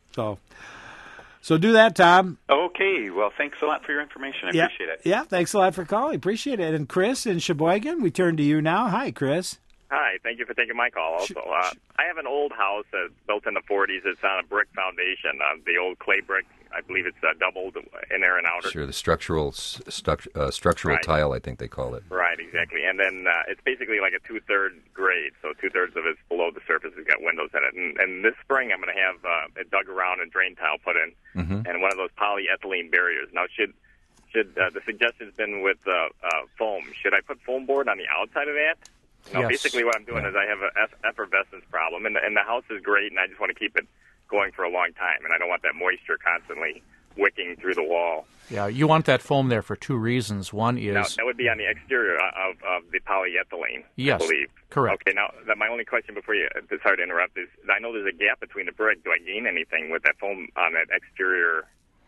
Speaker 3: So do that, Tom.
Speaker 12: Okay. Well, thanks a lot for your information. I appreciate it.
Speaker 3: Yeah, thanks a lot for calling. Appreciate it. And Chris in Sheboygan, we turn to you now. Hi, Chris.
Speaker 13: Hi, thank you for taking my call also. I have an old house built in the 40s. It's on a brick foundation, the old clay brick. I believe it's doubled in there and outer.
Speaker 5: Sure, the structural
Speaker 13: Right.
Speaker 5: tile, I think they call it.
Speaker 13: Right, exactly. And then it's basically like a 2/3 grade, so 2/3 of it's below the surface. It's got windows in it. And this spring I'm going to have it dug around and drain tile put in, and one of those polyethylene barriers. Now, should the suggestion's been with foam, should I put foam board on the outside of that?
Speaker 7: Yes.
Speaker 13: Basically what I'm doing is I have an effervescence problem, and the house is great, and I just want to keep it going for a long time, and I don't want that moisture constantly wicking through the wall.
Speaker 7: Yeah, you want that foam there for 2 reasons. One is...
Speaker 13: Now, that would be on the exterior of the polyethylene,
Speaker 7: Yes,
Speaker 13: I believe.
Speaker 7: correct.
Speaker 13: Okay, now, my only question before you, sorry to interrupt, is I know there's a gap between the brick. Do I gain anything with that foam on that exterior,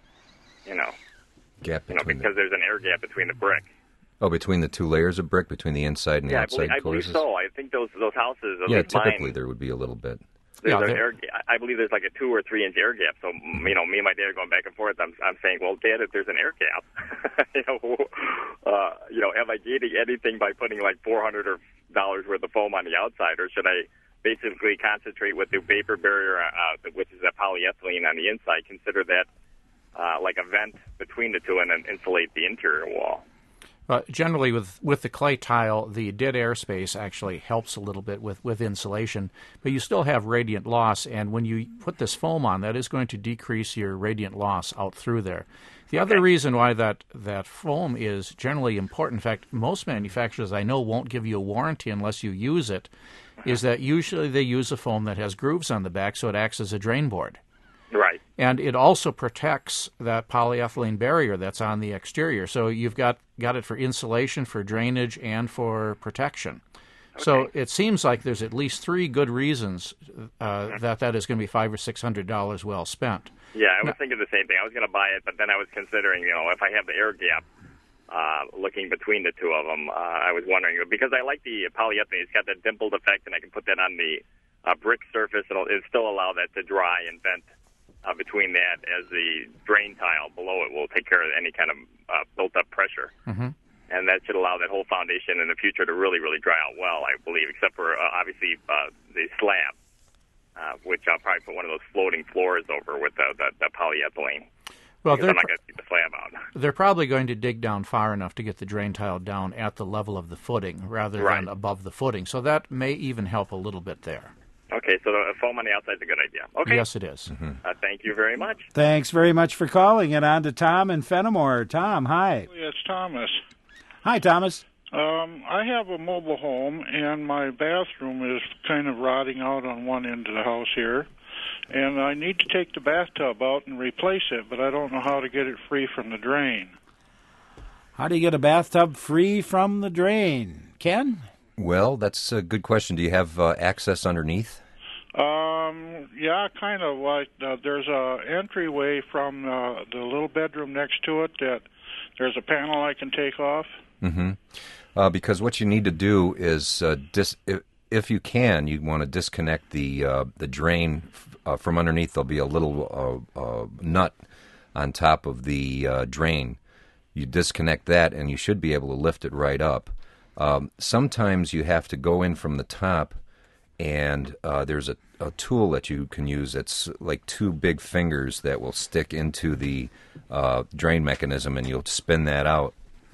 Speaker 5: Gap between
Speaker 13: because there's an air gap between the brick?
Speaker 5: between the 2 layers of brick, between the inside and the outside
Speaker 13: I believe
Speaker 5: courses?
Speaker 13: so. I think those houses, at
Speaker 5: Yeah,
Speaker 13: least
Speaker 5: typically
Speaker 13: mine,
Speaker 5: there would be a little bit.
Speaker 13: there's
Speaker 7: Yeah,
Speaker 13: an air. I believe there's like a 2 or 3 inch air gap. So me and my dad are going back and forth. I'm saying, well, Dad, if there's an air gap, am I gaining anything by putting like $400 worth of foam on the outside, or should I basically concentrate with the vapor barrier, which is a polyethylene on the inside? Consider that like a vent between the two, and then insulate the interior wall.
Speaker 7: Generally, with the clay tile, the dead airspace actually helps a little bit with insulation, but you still have radiant loss, and when you put this foam on, that is going to decrease your radiant loss out through there. The other reason why that foam is generally important, in fact, most manufacturers I know won't give you a warranty unless you use it, is that usually they use a foam that has grooves on the back, so it acts as a drain board.
Speaker 13: Right.
Speaker 7: And it also protects that polyethylene barrier that's on the exterior. So you've got it for insulation, for drainage, and for protection. Okay. So it seems like there's at least 3 good reasons that is going to be $500 or $600 well spent.
Speaker 13: Yeah, I was thinking the same thing. I was going to buy it, but then I was considering, if I have the air gap looking between the two of them, I was wondering, because I like the polyethylene. It's got that dimpled effect, and I can put that on the brick surface. It'll still allow that to dry and vent between that, as the drain tile below it will take care of any kind of built-up pressure.
Speaker 7: Mm-hmm.
Speaker 13: and that should allow that whole foundation in the future to really, really dry out well, I believe, except for obviously the slab, which I'll probably put one of those floating floors over with the polyethylene.
Speaker 7: Well,
Speaker 13: I'm not going to keep the slab out.
Speaker 7: They're probably going to dig down far enough to get the drain tile down at the level of the footing rather than above the footing. So that may even help a little bit there.
Speaker 13: Okay, so the foam on the outside is a good idea. Okay.
Speaker 7: Yes, it is.
Speaker 5: Mm-hmm.
Speaker 13: Thank you very much.
Speaker 3: Thanks very much for calling. And on to Tom in Fenimore. Tom, hi.
Speaker 14: It's Thomas.
Speaker 3: Hi, Thomas.
Speaker 14: I have a mobile home, and my bathroom is kind of rotting out on one end of the house here. And I need to take the bathtub out and replace it, but I don't know how to get it free from the drain.
Speaker 3: How do you get a bathtub free from the drain? Ken?
Speaker 5: Well, that's a good question. Do you have access underneath?
Speaker 14: Yeah, kind of. Like there's a entryway from the little bedroom next to it that there's a panel I can take off.
Speaker 5: Mm-hmm. Because what you need to do is, if you can, you want to disconnect the drain from underneath. There'll be a little nut on top of the drain. You disconnect that, and you should be able to lift it right up. Sometimes you have to go in from the top, and there's a tool that you can use. It's like two big fingers that will stick into the drain mechanism, and you'll spin that out.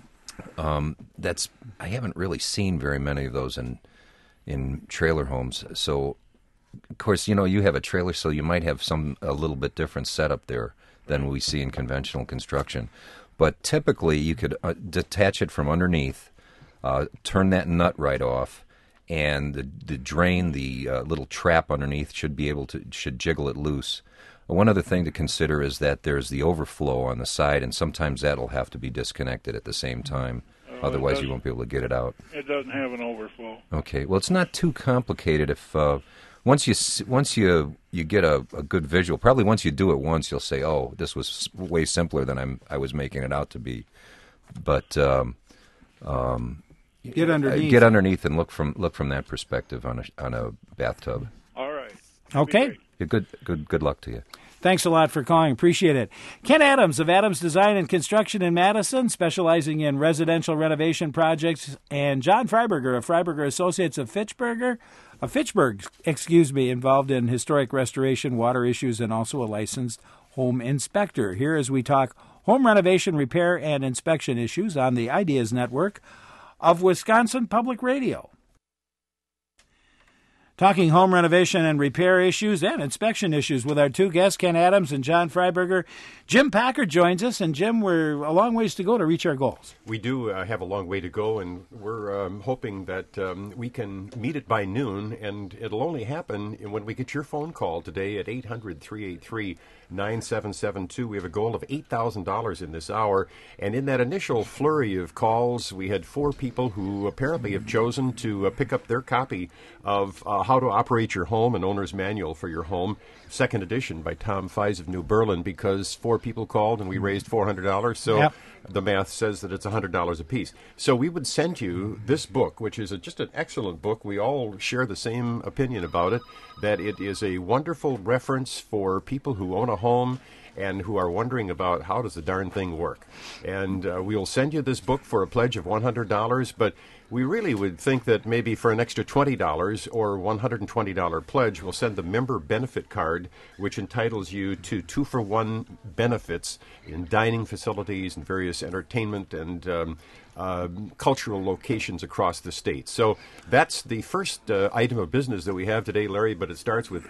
Speaker 5: I haven't really seen very many of those in trailer homes. So, of course, you have a trailer, so you might have a little bit different setup there than we see in conventional construction. But typically, you could detach it from underneath, turn that nut right off, and the drain, the little trap underneath, should jiggle it loose. One other thing to consider is that there's the overflow on the side, and sometimes that'll have to be disconnected at the same time. Otherwise, you won't be able to get it out.
Speaker 14: It doesn't have an overflow.
Speaker 5: Okay. Well, it's not too complicated. If once you get a good visual, probably once you do it once, you'll say, "Oh, this was way simpler than I was making it out to be." But
Speaker 3: get
Speaker 5: underneath and look from that perspective on a bathtub.
Speaker 14: All right.
Speaker 3: Okay.
Speaker 5: Good luck to you.
Speaker 3: Thanks a lot for calling. Appreciate it. Ken Adams of Adams Design and Construction in Madison, specializing in residential renovation projects, and John Freiberger of Freiberger Associates of Fitchburg, involved in historic restoration, water issues, and also a licensed home inspector. Here as we talk home renovation, repair, and inspection issues on the Ideas Network of Wisconsin Public Radio. Talking home renovation and repair issues and inspection issues with our two guests, Ken Adams and John Freiberger. Jim Packard joins us, and Jim, we're a long ways to go to reach our goals.
Speaker 4: We do have a long way to go, and we're hoping that we can meet it by noon, and it'll only happen when we get your phone call today at 800-383-9772. We have a goal of $8,000 in this hour, and in that initial flurry of calls, we had 4 people who apparently have chosen to pick up their copy of How to Operate Your Home, an owner's manual for your home, second edition by Tom Fies of New Berlin, because 4 people called and we raised $400, so the math says that it's $100 apiece. So we would send you this book, which is just an excellent book. We all share the same opinion about it, that it is a wonderful reference for people who own a home and who are wondering about how does the darn thing work. And we'll send you this book for a pledge of $100, but we really would think that maybe for an extra $20 or $120 pledge, we'll send the member benefit card, which entitles you to 2-for-1 benefits in dining facilities and various entertainment and cultural locations across the state. So that's the first item of business that we have today, Larry, but it starts with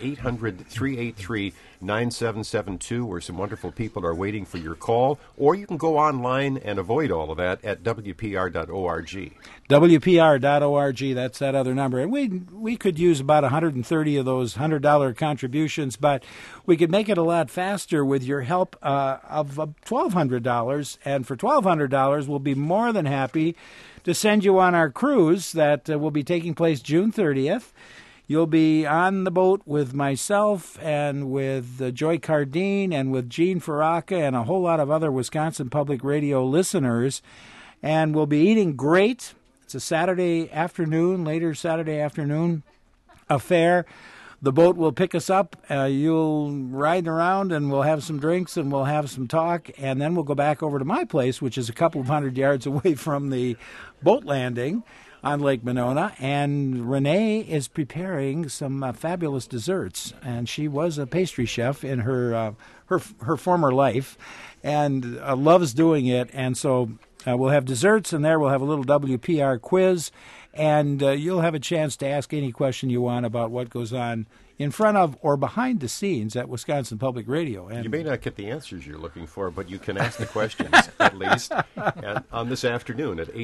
Speaker 4: 800-383-9772, where some wonderful people are waiting for your call, or you can go online and avoid all of that at WPR.org.
Speaker 3: WPR.org, that's that other number. And we could use about 130 of those $100 contributions, but we could make it a lot faster with your help of $1,200. And for $1,200, we'll be more than happy to send you on our cruise that will be taking place June 30th. You'll be on the boat with myself and with Joy Cardine and with Gene Faraka and a whole lot of other Wisconsin Public Radio listeners. And we'll be eating great. It's a later Saturday afternoon affair. the boat will pick us up. You'll ride around, and we'll have some drinks, and we'll have some talk, and then we'll go back over to my place, which is a couple of hundred yards away from the boat landing on Lake Monona, and Renee is preparing some fabulous desserts, and she was a pastry chef in her former life, and loves doing it, and so we'll have desserts, and there we'll have a little WPR quiz, and you'll have a chance to ask any question you want about what goes on in front of or behind the scenes at Wisconsin Public Radio. And
Speaker 4: you may not get the answers you're looking for, but you can ask the questions, at least, on this afternoon at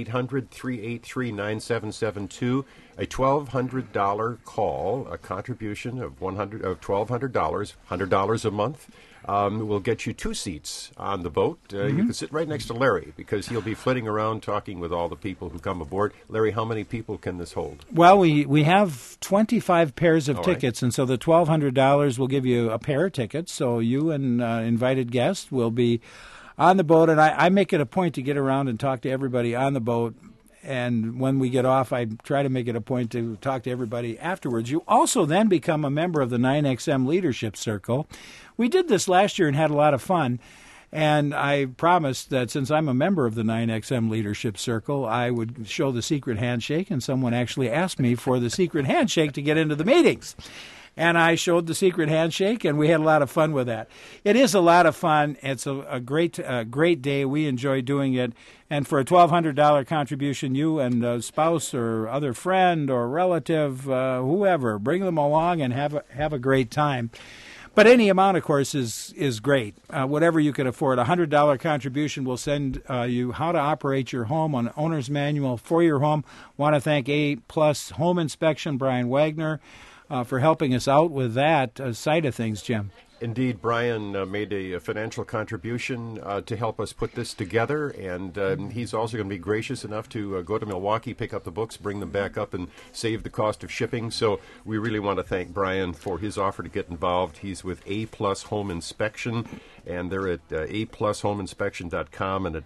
Speaker 4: 800-383-9772. A $1,200 call, a contribution of $1,200, $100 a month. Will get you 2 seats on the boat. You can sit right next to Larry because he'll be flitting around talking with all the people who come aboard. Larry, how many people can this hold?
Speaker 3: Well, we have 25 pairs of
Speaker 4: all
Speaker 3: tickets,
Speaker 4: right.
Speaker 3: And so the $1,200 will give you a pair of tickets. So you and invited guests will be on the boat, and I make it a point to get around and talk to everybody on the boat. And when we get off, I try to make it a point to talk to everybody afterwards. You also then become a member of the 9XM Leadership Circle. We did this last year and had a lot of fun. And I promised that since I'm a member of the 9XM Leadership Circle, I would show the secret handshake. And someone actually asked me for the secret handshake to get into the meetings. And I showed the secret handshake, and we had a lot of fun with that. It is a lot of fun. It's a great day. We enjoy doing it. And for a $1,200 contribution, you and a spouse or other friend or relative, whoever, bring them along and have a great time. But any amount, of course, is great. Whatever you can afford. A $100 contribution will send you how to operate your home, an owner's manual for your home. Want to thank A-Plus Home Inspection, Brian Wagner, for helping us out with that side of things, Jim.
Speaker 4: Indeed, Brian made a financial contribution to help us put this together, and he's also going to be gracious enough to go to Milwaukee, pick up the books, bring them back up, and save the cost of shipping. So we really want to thank Brian for his offer to get involved. He's with A-Plus Home Inspection, and they're at aplushomeinspection.com and at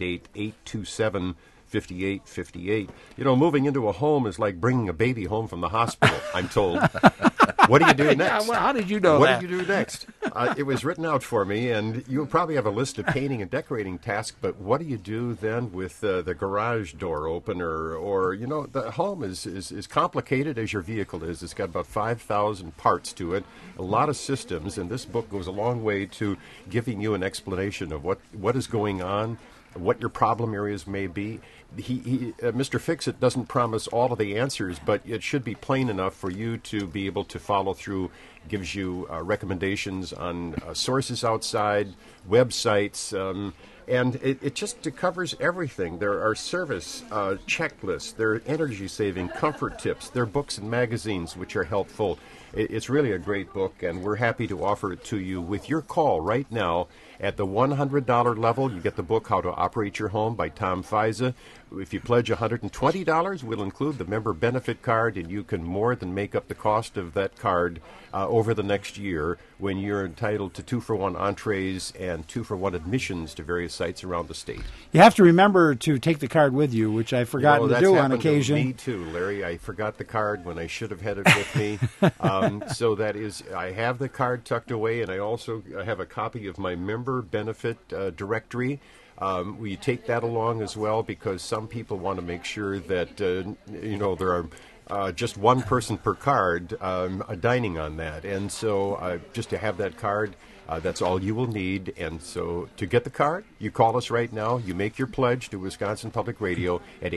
Speaker 4: 888-827-5858. You know, moving into a home is like bringing a baby home from the hospital, I'm told. What do you do next?
Speaker 3: Well, how did you know
Speaker 4: what
Speaker 3: that?
Speaker 4: What did you do next? It was written out for me, and you'll probably have a list of painting and decorating tasks, but what do you do then with the garage door opener? Or, you know, the home is complicated as your vehicle is. It's got about 5,000 parts to it, a lot of systems, and this book goes a long way to giving you an explanation of what is going on, what your problem areas may be. Mr. Fix-It doesn't promise all of the answers, but it should be plain enough for you to be able to follow through. Gives you recommendations on sources outside, websites, and it just covers everything. There are service checklists, there are energy-saving comfort tips, there are books and magazines which are helpful. It's really a great book, and we're happy to offer it to you with your call right now. At the $100 level, you get the book, How to Operate Your Home by Tom Fiza. If you pledge $120, we'll include the member benefit card, and you can more than make up the cost of that card over the next year when you're entitled to 2-for-1 entrees and 2-for-1 admissions to various sites around the state.
Speaker 3: You have to remember to take the card with you, which I've forgotten to do on occasion.
Speaker 4: To me too, Larry. I forgot the card when I should have had it with me. So that is, I have the card tucked away, and I also have a copy of my member benefit directory. We take that along as well because some people want to make sure that there are just one person per card dining on that, and so just to have that card, that's all you will need. And so to get the card, you call us right now. You make your pledge to Wisconsin Public Radio at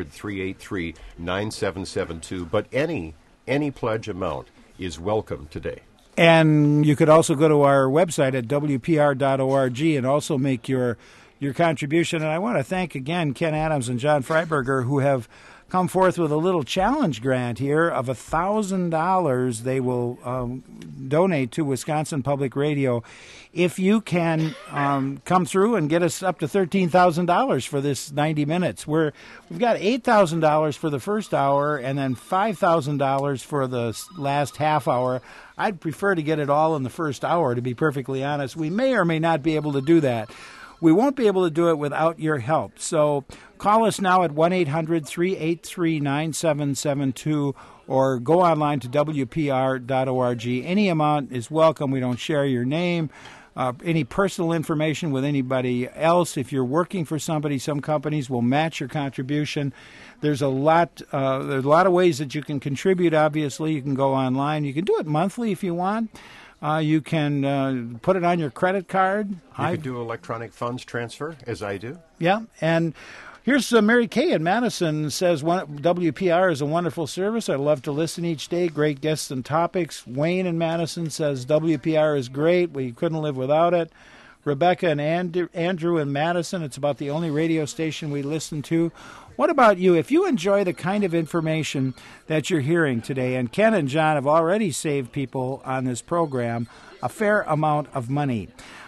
Speaker 4: 800-383-9772. But any pledge amount is welcome today.
Speaker 3: And you could also go to our website at WPR.org and also make your contribution. And I want to thank again Ken Adams and John Freiberger, who have come forth with a little challenge grant here of $1,000 they will donate to Wisconsin Public Radio if you can come through and get us up to $13,000 for this 90 minutes. We've got $8,000 for the first hour and then $5,000 for the last half hour. I'd prefer to get it all in the first hour, to be perfectly honest. We may or may not be able to do that. We won't be able to do it without your help. So call us now at 1-800-383-9772 or go online to WPR.org. Any amount is welcome. We don't share your name, any personal information with anybody else. If you're working for somebody, some companies will match your contribution. There's a lot of ways that you can contribute. Obviously, you can go online. You can do it monthly if you want. You can put it on your credit card.
Speaker 4: You could do electronic funds transfer, as I do.
Speaker 3: Yeah, and here's Mary Kay in Madison says, WPR is a wonderful service. I love to listen each day. Great guests and topics. Wayne in Madison says, WPR is great. We couldn't live without it. Rebecca and Andrew in Madison, it's about the only radio station we listen to. What about you? If you enjoy the kind of information that you're hearing today, and Ken and John have already saved people on this program a fair amount of money,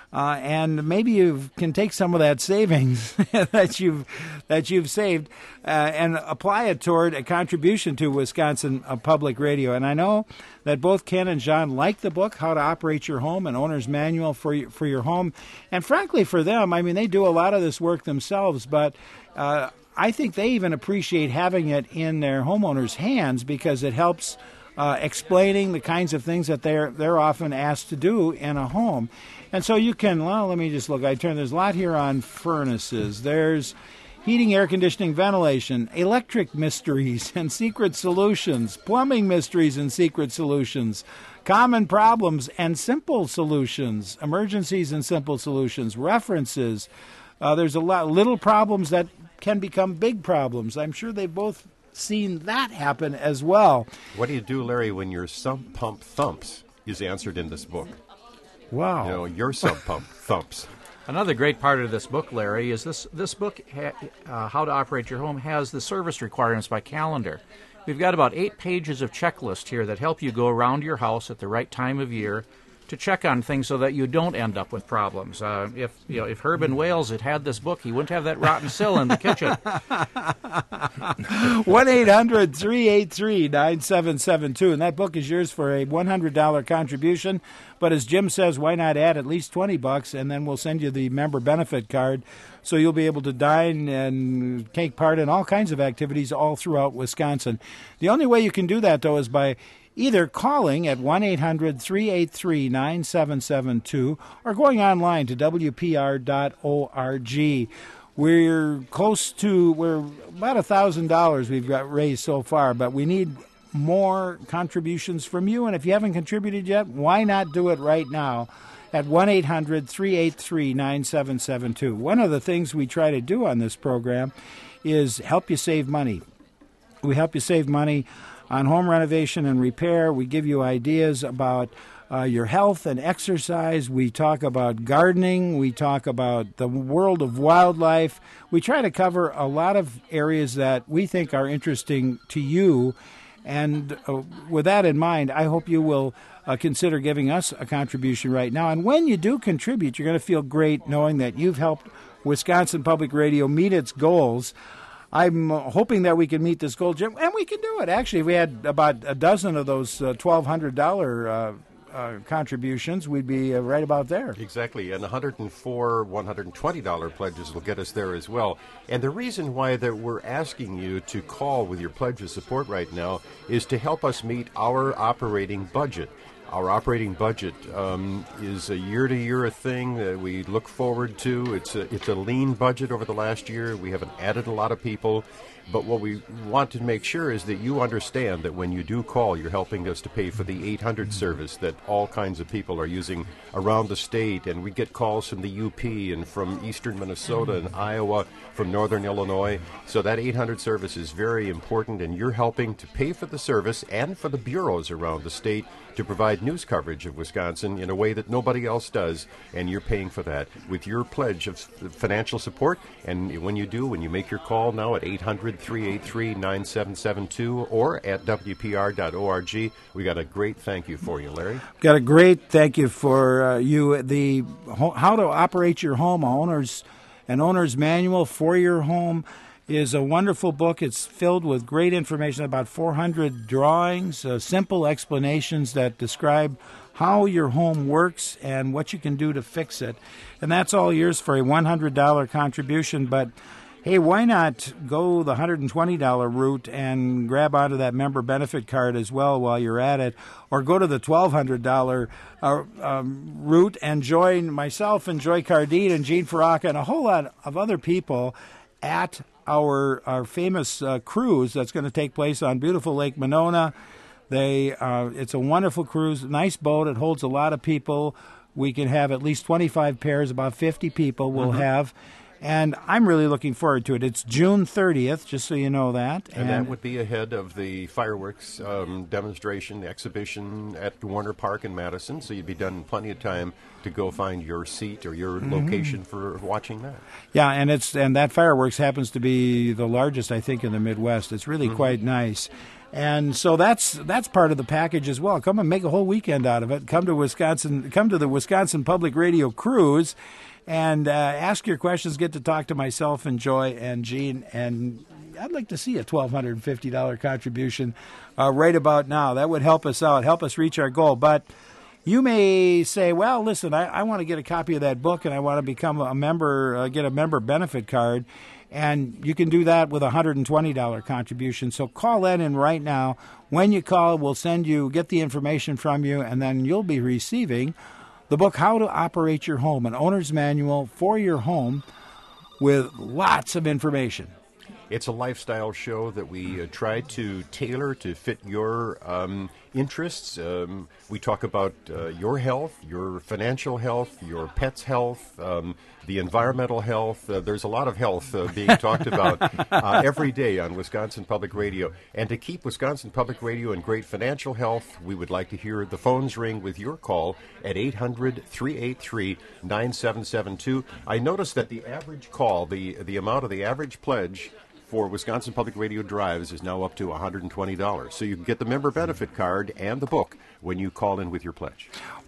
Speaker 3: and maybe you can take some of that savings that you've saved and apply it toward a contribution to Wisconsin Public Radio. And I know that both Ken and John like the book, How to Operate Your Home, an owner's manual for your home. And frankly, for them, I mean, they do a lot of this work themselves, but I think they even appreciate having it in their homeowners' hands because it helps explaining the kinds of things that they're often asked to do in a home. And so you can, let me just look. There's a lot here on furnaces. There's heating, air conditioning, ventilation, electric mysteries and secret solutions, plumbing mysteries and secret solutions, common problems and simple solutions, emergencies and simple solutions, references. There's a lot little problems that can become big problems. I'm sure they've both seen that happen as well.
Speaker 4: What do you do, Larry, when your sump pump thumps is answered in this book?
Speaker 3: Wow.
Speaker 4: Your sump pump thumps.
Speaker 7: Another great part of this book, Larry, is this book, How to Operate Your Home, has the service requirements by calendar. We've got about 8 pages of checklist here that help you go around your house at the right time of year to check on things so that you don't end up with problems. If Herb in Wales had had this book, he wouldn't have that rotten sill in the kitchen.
Speaker 3: 1-800-383-9772, and that book is yours for a $100 contribution. But as Jim says, why not add at least $20, and then we'll send you the member benefit card, so you'll be able to dine and take part in all kinds of activities all throughout Wisconsin. The only way you can do that, though, is by either calling at 1-800-383-9772 or going online to WPR.org. We're about $1,000 we've got raised so far, but we need more contributions from you. And if you haven't contributed yet, why not do it right now at 1-800-383-9772. One of the things we try to do on this program is help you save money. We help you save money on home renovation and repair. We give you ideas about your health and exercise. We talk about gardening. We talk about the world of wildlife. We try to cover a lot of areas that we think are interesting to you. And with that in mind, I hope you will consider giving us a contribution right now. And when you do contribute, you're going to feel great knowing that you've helped Wisconsin Public Radio meet its goals. I'm hoping that we can meet this goal, Jim, and we can do it. Actually, if we had about a dozen of those $1,200 contributions, we'd be right about there.
Speaker 4: Exactly, and 104 $120 pledges will get us there as well. And the reason why that we're asking you to call with your pledge of support right now is to help us meet our operating budget. Our operating budget is a year-to-year thing that we look forward to. It's a lean budget over the last year. We haven't added a lot of people. But what we want to make sure is that you understand that when you do call, you're helping us to pay for the 800 service that all kinds of people are using around the state. And we get calls from the UP and from eastern Minnesota and Iowa, from northern Illinois. So that 800 service is very important, and you're helping to pay for the service and for the bureaus around the state to provide news coverage of Wisconsin in a way that nobody else does, and you're paying for that with your pledge of financial support. And when you make your call now at 800-383-9772 or at WPR.org, we got a great thank you for you, Larry.
Speaker 3: Got a great thank you for you. The How to Operate Your Home, an owner's manual for your home, is a wonderful book. It's filled with great information, about 400 drawings, simple explanations that describe how your home works and what you can do to fix it. And that's all yours for a $100 contribution. But hey, why not go the $120 route and grab onto that member benefit card as well while you're at it, or go to the $1,200 route and join myself and Joy Cardine and Gene Faraka and a whole lot of other people at our famous cruise that's going to take place on beautiful Lake Monona. It's a wonderful cruise, nice boat. It holds a lot of people. We can have at least 25 pairs, about 50 people we'll have. And I'm really looking forward to it. It's June 30th, just so you know that.
Speaker 4: And that would be ahead of the fireworks demonstration, the exhibition at Warner Park in Madison. So you'd be done plenty of time to go find your seat or your location for watching that.
Speaker 3: Yeah, and that fireworks happens to be the largest, I think, in the Midwest. It's really quite nice. And so that's part of the package as well. Come and make a whole weekend out of it. Come to Wisconsin. Come to the Wisconsin Public Radio Cruise, and ask your questions. Get to talk to myself and Joy and Gene. And I'd like to see a $1,250 contribution right about now. That would help us out, help us reach our goal. But you may say, well, listen, I want to get a copy of that book, and I want to become a member, get a member benefit card. And you can do that with a $120 contribution. So call in right now. When you call, we'll get the information from you, and then you'll be receiving the book, How to Operate Your Home, an owner's manual for your home with lots of information.
Speaker 4: It's a lifestyle show that we try to tailor to fit your interests. We talk about your health, your financial health, your pet's health, the environmental health. There's a lot of health being talked about every day on Wisconsin Public Radio. And to keep Wisconsin Public Radio in great financial health, we would like to hear the phones ring with your call at 800-383-9772. I noticed that the average call, the amount of the average pledge for Wisconsin Public Radio Drives is now up to $120. So you can get the member benefit card and the book when you call in with your pledge.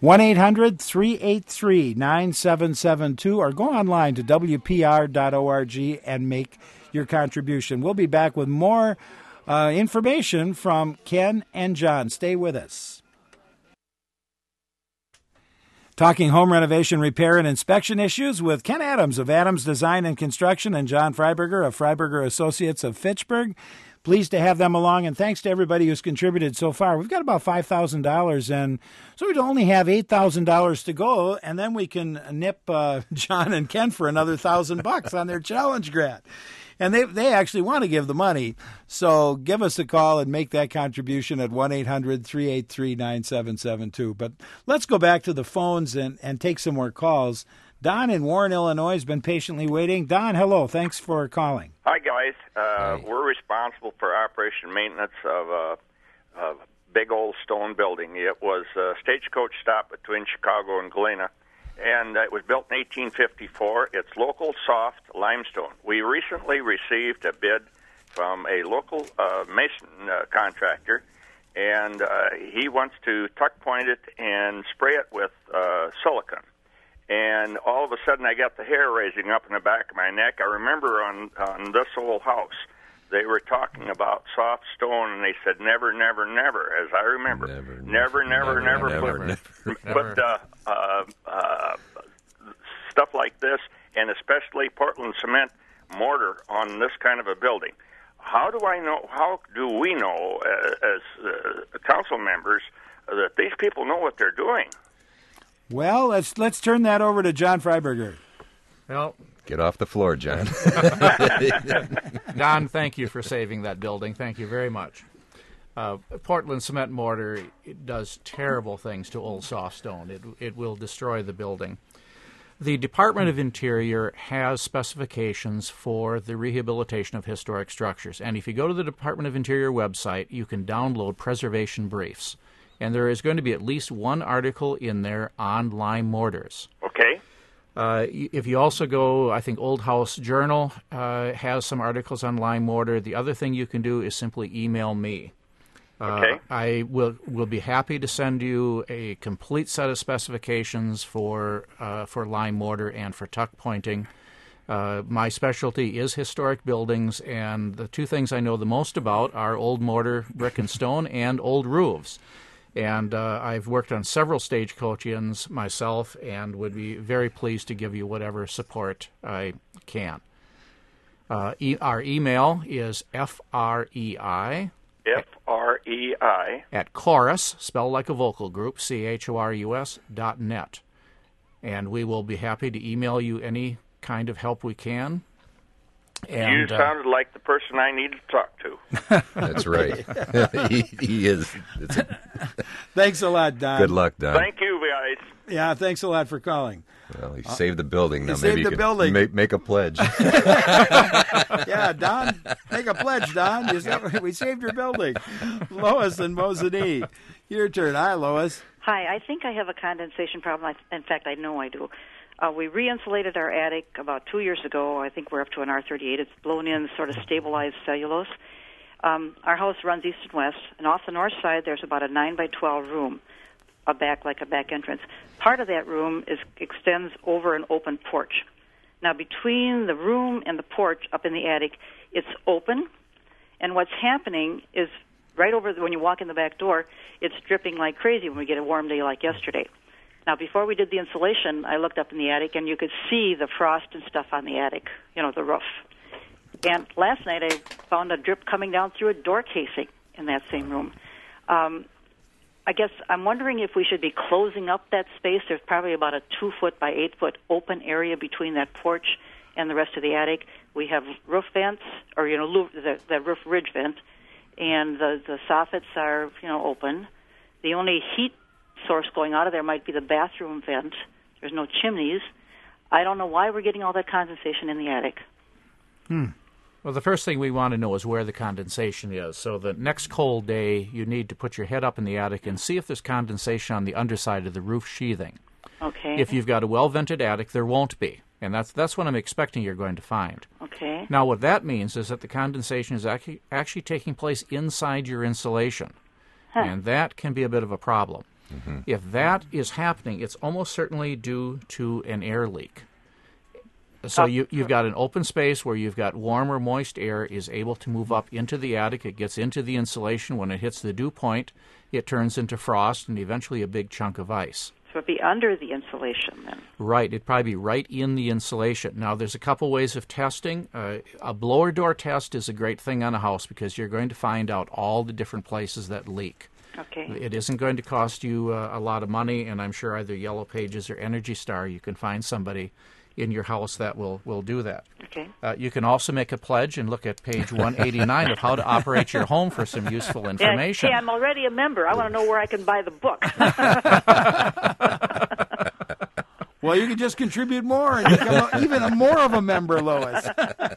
Speaker 4: 1-800-383-9772 or go online to WPR.org and make your contribution. We'll be back with more information from Ken and John. Stay with us. Talking home renovation, repair, and inspection issues with Ken Adams of Adams Design and Construction and John Freiberger of Freiberger Associates of Fitchburg. Pleased to have them along, and thanks to everybody who's contributed so far. We've got about $5,000, and so we only have $8,000 to go, and then we can nip John and Ken for another $1,000 on their challenge grant. And they actually want to give the money. So give us a call and make that contribution at 1-800-383-9772. But let's go back to the phones and take some more calls. Don in Warren, Illinois, has been patiently waiting. Don, hello. Thanks for calling.
Speaker 15: Hi, guys. We're responsible for operation and maintenance of a big old stone building. It was a stagecoach stop between Chicago and Galena. And it was built in 1854. It's local soft limestone. We recently received a bid from a local mason contractor, and he wants to tuck point it and spray it with silicone. And all of a sudden, I got the hair raising up in the back of my neck. I remember on this old house, they were talking about soft stone, and they said never, never, never, as I remember. Never put stuff like this, and especially Portland cement mortar on this kind of a building. How do we know as council members that these people know what they're doing?
Speaker 3: Well, let's turn that over to John Freiberger.
Speaker 7: Well,
Speaker 5: get off the floor, John.
Speaker 7: Don, thank you for saving that building. Thank you very much. Portland cement mortar, it does terrible things to old soft stone. It will destroy the building. The Department of Interior has specifications for the rehabilitation of historic structures. And if you go to the Department of Interior website, you can download preservation briefs. And there is going to be at least one article in there on lime mortars.
Speaker 15: Okay.
Speaker 7: If you also go, I think Old House Journal has some articles on lime mortar. The other thing you can do is simply email me.
Speaker 15: Okay.
Speaker 7: I will be happy to send you a complete set of specifications for lime mortar and for tuck pointing. My specialty is historic buildings, and the two things I know the most about are old mortar, brick and stone, and old roofs. And I've worked on several stagecoach inns myself and would be very pleased to give you whatever support I can. Our email is FREI at chorus, spelled like a vocal group, CHORUS.net. And we will be happy to email you any kind of help we can. And,
Speaker 15: you sounded like the person I need to talk to.
Speaker 5: That's right. he is.
Speaker 3: Thanks a lot, Don.
Speaker 5: Good luck, Don.
Speaker 15: Thank you, guys.
Speaker 3: Yeah, thanks a lot for calling.
Speaker 5: Well, he saved the building. Now
Speaker 3: maybe you can
Speaker 5: make a pledge.
Speaker 3: Yeah, Don, make a pledge, Don. We saved your building. Lois and Mosinee, your turn. Hi, Lois.
Speaker 16: Hi, I think I have a condensation problem. In fact, I know I do. We re-insulated our attic about 2 years ago. I think we're up to an R38. It's blown in sort of stabilized cellulose. Our house runs east and west, and off the north side there's about a 9-by-12 room, a back entrance. Part of that room extends over an open porch. Now, between the room and the porch up in the attic, it's open, and what's happening is right over when you walk in the back door, it's dripping like crazy when we get a warm day like yesterday. Now, before we did the insulation, I looked up in the attic, and you could see the frost and stuff on the attic, the roof. And last night I found a drip coming down through a door casing in that same room. I guess I'm wondering if we should be closing up that space. There's probably about a 2-foot by 8-foot open area between that porch and the rest of the attic. We have roof vents, or, the roof ridge vent, and the soffits are, open. The only heat source going out of there might be the bathroom vent. There's no chimneys. I don't know why we're getting all that condensation in the attic.
Speaker 7: Well, the first thing we want to know is where the condensation is. So the next cold day, you need to put your head up in the attic and see if there's condensation on the underside of the roof sheathing.
Speaker 16: Okay.
Speaker 7: If you've got a well-vented attic, there won't be. And that's what I'm expecting you're going to find.
Speaker 16: Okay.
Speaker 7: Now, what that means is that the condensation is actually taking place inside your insulation. And that can be a bit of a problem. Mm-hmm. If that is happening, it's almost certainly due to an air leak. So you've got an open space where you've got warm or moist air is able to move up into the attic. It gets into the insulation. When it hits the dew point, it turns into frost and eventually a big chunk of ice.
Speaker 16: So it'd be under the insulation then?
Speaker 7: Right. It'd probably be right in the insulation. Now, there's a couple ways of testing. A blower door test is a great thing on a house because you're going to find out all the different places that leak.
Speaker 16: Okay.
Speaker 7: It isn't going to cost you a lot of money, and I'm sure either Yellow Pages or Energy Star, you can find somebody in your house that will do that.
Speaker 16: Okay.
Speaker 7: You can also make a pledge and look at page 189 of how to operate your home for some useful information.
Speaker 16: Yeah, I'm already a member. I want to know where I can buy the book.
Speaker 3: Well, you can just contribute more and become even more of a member, Lois.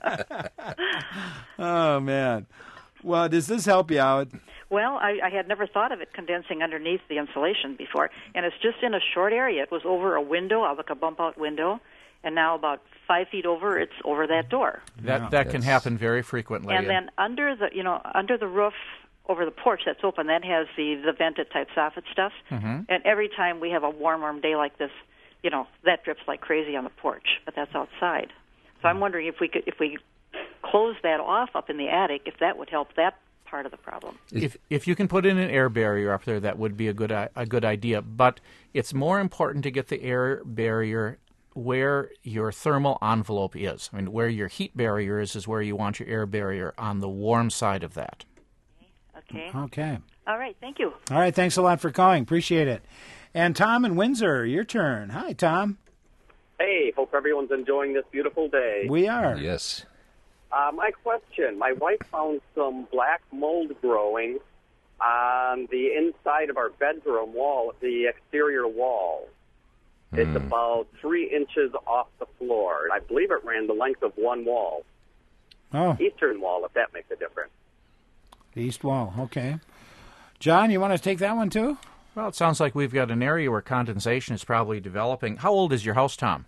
Speaker 3: Oh, man. Well, does this help you out?
Speaker 16: Well, I had never thought of it condensing underneath the insulation before, and it's just in a short area. It was over a window, like a bump-out window, and now about 5 feet over, it's over that door.
Speaker 7: That can happen very frequently.
Speaker 16: And then under the roof, over the porch that's open, that has the vented type soffit stuff.
Speaker 7: Mm-hmm.
Speaker 16: And every time we have a warm day like this, that drips like crazy on the porch, but that's outside. So I'm wondering if we close that off up in the attic, if that would help that part of the problem.
Speaker 7: If you can put in an air barrier up there, that would be a good idea. But it's more important to get the air barrier where your thermal envelope is. I mean, where your heat barrier is where you want your air barrier, on the warm side of that.
Speaker 16: Okay. All right, thank you.
Speaker 3: All right, thanks a lot for calling. Appreciate it. And Tom in Windsor, your turn. Hi, Tom.
Speaker 17: Hey, hope everyone's enjoying this beautiful day.
Speaker 3: We are.
Speaker 5: Yes.
Speaker 17: My question, my wife found some black mold growing on the inside of our bedroom wall, the exterior wall. It's about 3 inches off the floor. I believe it ran the length of one wall.
Speaker 3: Oh.
Speaker 17: Eastern wall, if that makes a difference.
Speaker 3: The east wall, okay. John, you want to take that one too?
Speaker 7: Well, it sounds like we've got an area where condensation is probably developing. How old is your house, Tom?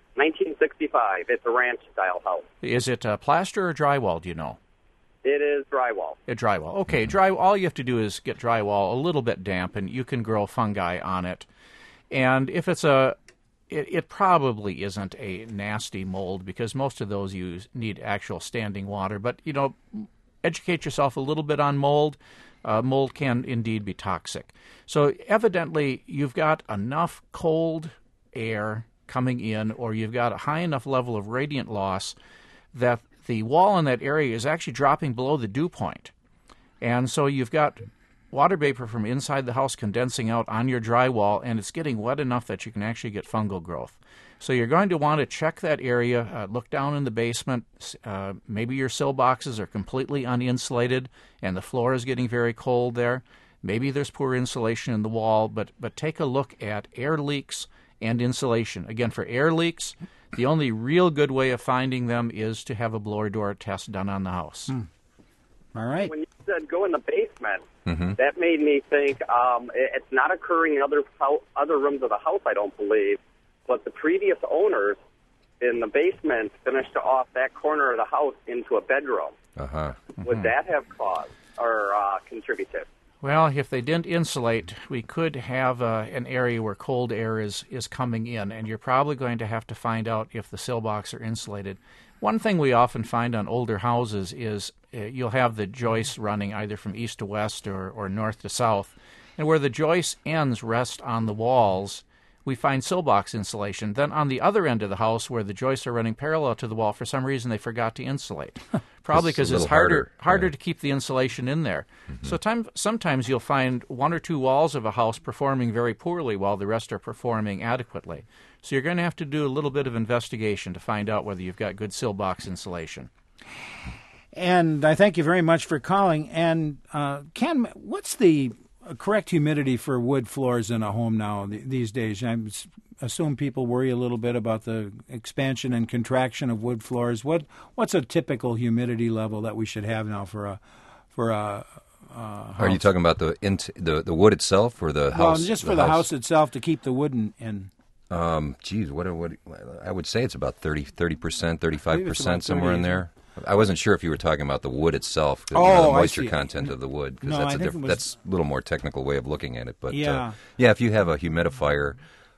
Speaker 17: 1965. It's a ranch-style house.
Speaker 7: Is it plaster or drywall, do you know?
Speaker 17: It is drywall.
Speaker 7: Drywall. Okay, all you have to do is get drywall a little bit damp, and you can grow fungi on it. And if it's it probably isn't a nasty mold, because most of those need actual standing water. But, educate yourself a little bit on mold. Mold can indeed be toxic. So evidently you've got enough cold air coming in, or you've got a high enough level of radiant loss that the wall in that area is actually dropping below the dew point. And so you've got water vapor from inside the house condensing out on your drywall, and it's getting wet enough that you can actually get fungal growth. So you're going to want to check that area, look down in the basement. Maybe your sill boxes are completely uninsulated and the floor is getting very cold there. Maybe there's poor insulation in the wall, but take a look at air leaks and insulation. Again, for air leaks, the only real good way of finding them is to have a blower door test done on the house.
Speaker 3: All right.
Speaker 17: When you said go in the basement, that made me think it's not occurring in other rooms of the house, I don't believe, but the previous owners in the basement finished off that corner of the house into a bedroom. Would that have caused or contributed?
Speaker 7: Well, if they didn't insulate, we could have an area where cold air is coming in, and you're probably going to have to find out if the sill box are insulated. One thing we often find on older houses is you'll have the joists running either from east to west or north to south, and where the joist ends rest on the walls, we find sill box insulation. Then on the other end of the house, where the joists are running parallel to the wall, for some reason they forgot to insulate. Probably because it's harder to keep the insulation in there. So sometimes you'll find one or two walls of a house performing very poorly while the rest are performing adequately. So you're going to have to do a little bit of investigation to find out whether you've got good sill box insulation.
Speaker 3: And I thank you very much for calling. And Ken, what's the correct humidity for wood floors in a home now these days? I assume people worry a little bit about the expansion and contraction of wood floors. What's a typical humidity level that we should have now for a house?
Speaker 5: Are you talking about the wood itself or the house?
Speaker 3: Well, just for the house itself to keep the wood in.
Speaker 5: Geez, what I would say it's about 30%, 35%, somewhere in there. I wasn't sure if you were talking about the wood itself, the moisture content of the wood, because that's a little more technical way of looking at it. But if you have a humidifier,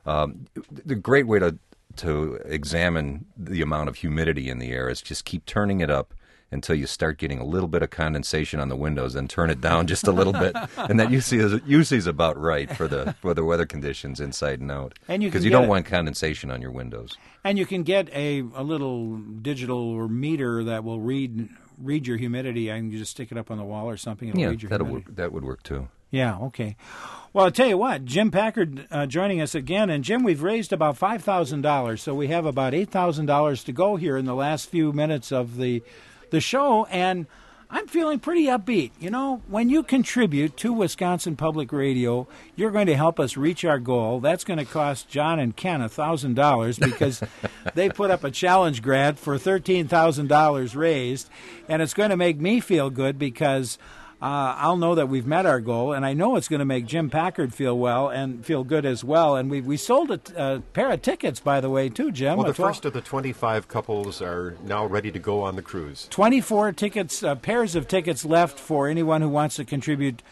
Speaker 5: the great way to examine the amount of humidity in the air is just keep turning it up until you start getting a little bit of condensation on the windows, and turn it down just a little bit, and that usually is about right for the weather conditions inside and out. Because you don't want condensation on your windows. And
Speaker 3: you can get a little digital meter that will read your humidity. I can just stick it up on the wall or something. It'll read your humidity.
Speaker 5: That would work too.
Speaker 3: Yeah, okay. Well, I'll tell you what, Jim Packard joining us again. And, Jim, we've raised about $5,000, so we have about $8,000 to go here in the last few minutes of the show, and I'm feeling pretty upbeat. You know, when you contribute to Wisconsin Public Radio, you're going to help us reach our goal. That's going to cost John and Ken $1,000 because they put up a challenge grant for $13,000 raised, and it's going to make me feel good because I'll know that we've met our goal, and I know it's going to make Jim Packard feel well and feel good as well. And we sold a pair of tickets, by the way, too, Jim.
Speaker 4: Well, the first of the 25 couples are now ready to go on the cruise.
Speaker 3: 24 tickets, pairs of tickets left for anyone who wants to contribute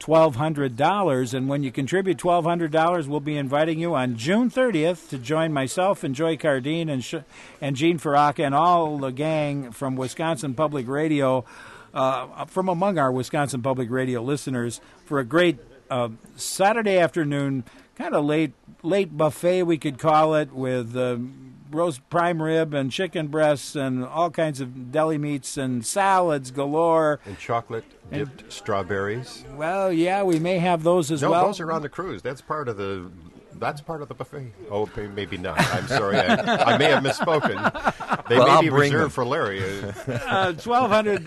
Speaker 3: $1,200. And when you contribute $1,200, we'll be inviting you on June 30th to join myself and Joy Cardine and Gene Faraka and all the gang from Wisconsin Public Radio, from among our Wisconsin Public Radio listeners, for a great Saturday afternoon, kind of late buffet, we could call it, with roast prime rib and chicken breasts and all kinds of deli meats and salads galore.
Speaker 4: And chocolate-dipped strawberries.
Speaker 3: Well, yeah, we may have those as well.
Speaker 4: No, those are on the cruise. That's part of the buffet. Oh, maybe not. I'm sorry. I may have misspoken. They may be reserved for Larry.
Speaker 3: $1,200,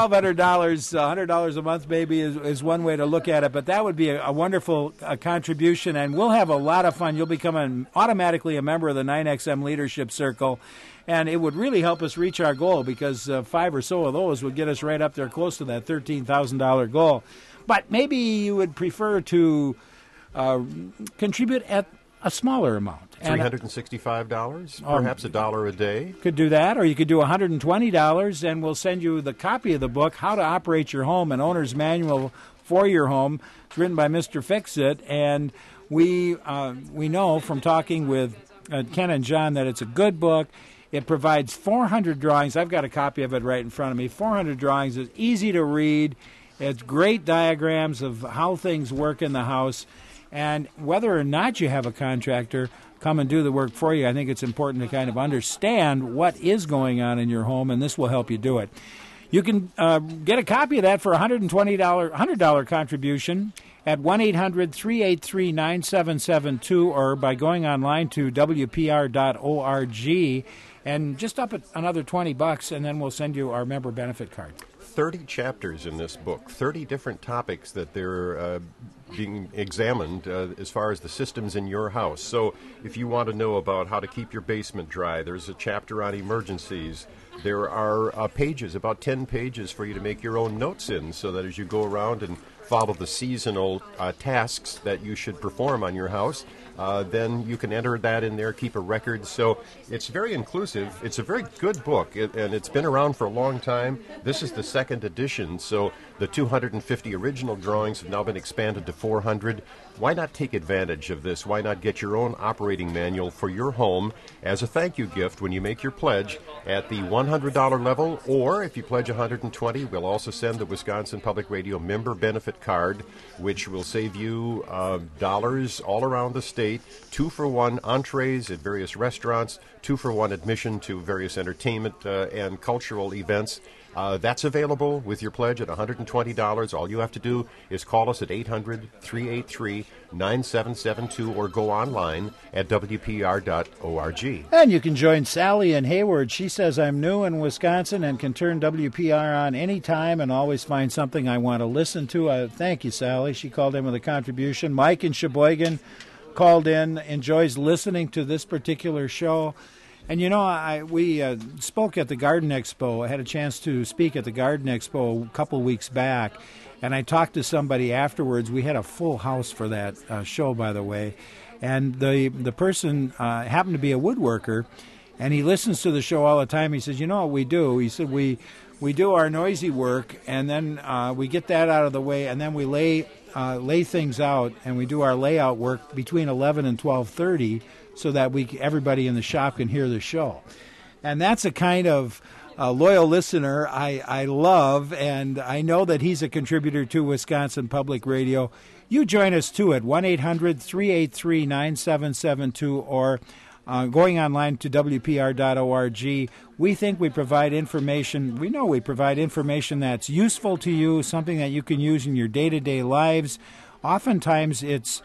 Speaker 3: $100 a month maybe is one way to look at it, but that would be a wonderful contribution, and we'll have a lot of fun. You'll become automatically a member of the 9XM Leadership Circle, and it would really help us reach our goal, because 5 or so of those would get us right up there close to that $13,000 goal. But maybe you would prefer to contribute at a smaller amount.
Speaker 4: $365, perhaps $1 a day.
Speaker 3: Could do that, or you could do $120, and we'll send you the copy of the book, How to Operate Your Home, an owner's manual for your home. It's written by Mr. Fix-It, and we know from talking with Ken and John that it's a good book. It provides 400 drawings. I've got a copy of it right in front of me. 400 drawings. It's easy to read. It's great diagrams of how things work in the house. And whether or not you have a contractor come and do the work for you, I think it's important to kind of understand what is going on in your home, and this will help you do it. You can get a copy of that for $100 contribution at 1-800-383-9772 or by going online to WPR.org and just up at another $20, and then we'll send you our member benefit card.
Speaker 4: 30 chapters in this book, 30 different topics that they're being examined as far as the systems in your house. So if you want to know about how to keep your basement dry, there's a chapter on emergencies. There are pages, about 10 pages for you to make your own notes in, so that as you go around and follow the seasonal tasks that you should perform on your house, then you can enter that in there, keep a record. So it's very inclusive. It's a very good book, and it's been around for a long time. This is the second edition, so the 250 original drawings have now been expanded to 400. Why not take advantage of this? Why not get your own operating manual for your home as a thank you gift when you make your pledge at the $100 level, or if you pledge $120, we'll also send the Wisconsin Public Radio member benefit card, which will save you dollars all around the state. 2-for-1 entrees at various restaurants, 2-for-1 admission to various entertainment and cultural events. That's available with your pledge at $120. All you have to do is call us at 800-383-9772 or go online at WPR.org.
Speaker 3: And you can join Sally in Hayward. She says, I'm new in Wisconsin and can turn WPR on anytime and always find something I want to listen to. Thank you, Sally. She called in with a contribution. Mike in Sheboygan called in, enjoys listening to this particular show. And, you know, we spoke at the Garden Expo. I had a chance to speak at the Garden Expo a couple weeks back, and I talked to somebody afterwards. We had a full house for that show, by the way. And the person happened to be a woodworker, and he listens to the show all the time. He says, you know what we do? He said, we do our noisy work, and then we get that out of the way, and then we lay things out, and we do our layout work between 11 and 12:30, so that everybody in the shop can hear the show. And that's a kind of loyal listener I love, and I know that he's a contributor to Wisconsin Public Radio. You join us, too, at 1-800-383-9772 or going online to WPR.org. We think we provide information. We know we provide information that's useful to you, something that you can use in your day-to-day lives. Oftentimes it's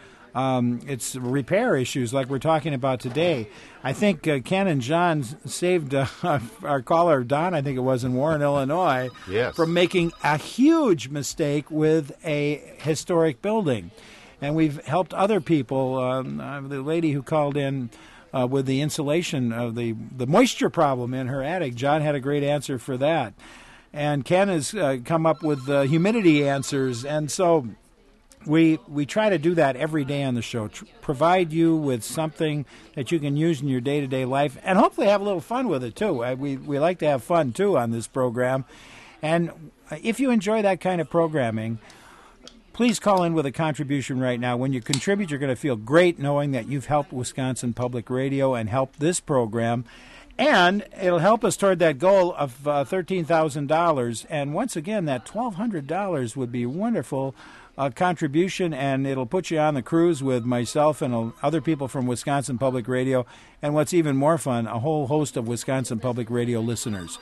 Speaker 3: repair issues like we're talking about today. I think Ken and John saved our caller, Don, I think it was in Warren, Illinois,
Speaker 4: yes,
Speaker 3: from making a huge mistake with a historic building. And we've helped other people. The lady who called in with the insulation of the moisture problem in her attic, John had a great answer for that. And Ken has come up with humidity answers. And so we try to do that every day on the show, provide you with something that you can use in your day-to-day life, and hopefully have a little fun with it, too. We like to have fun, too, on this program. And if you enjoy that kind of programming, please call in with a contribution right now. When you contribute, you're going to feel great knowing that you've helped Wisconsin Public Radio and helped this program. And it'll help us toward that goal of $13,000. And once again, that $1,200 would be wonderful contribution, and it'll put you on the cruise with myself and other people from Wisconsin Public Radio, and what's even more fun, a whole host of Wisconsin Public Radio listeners.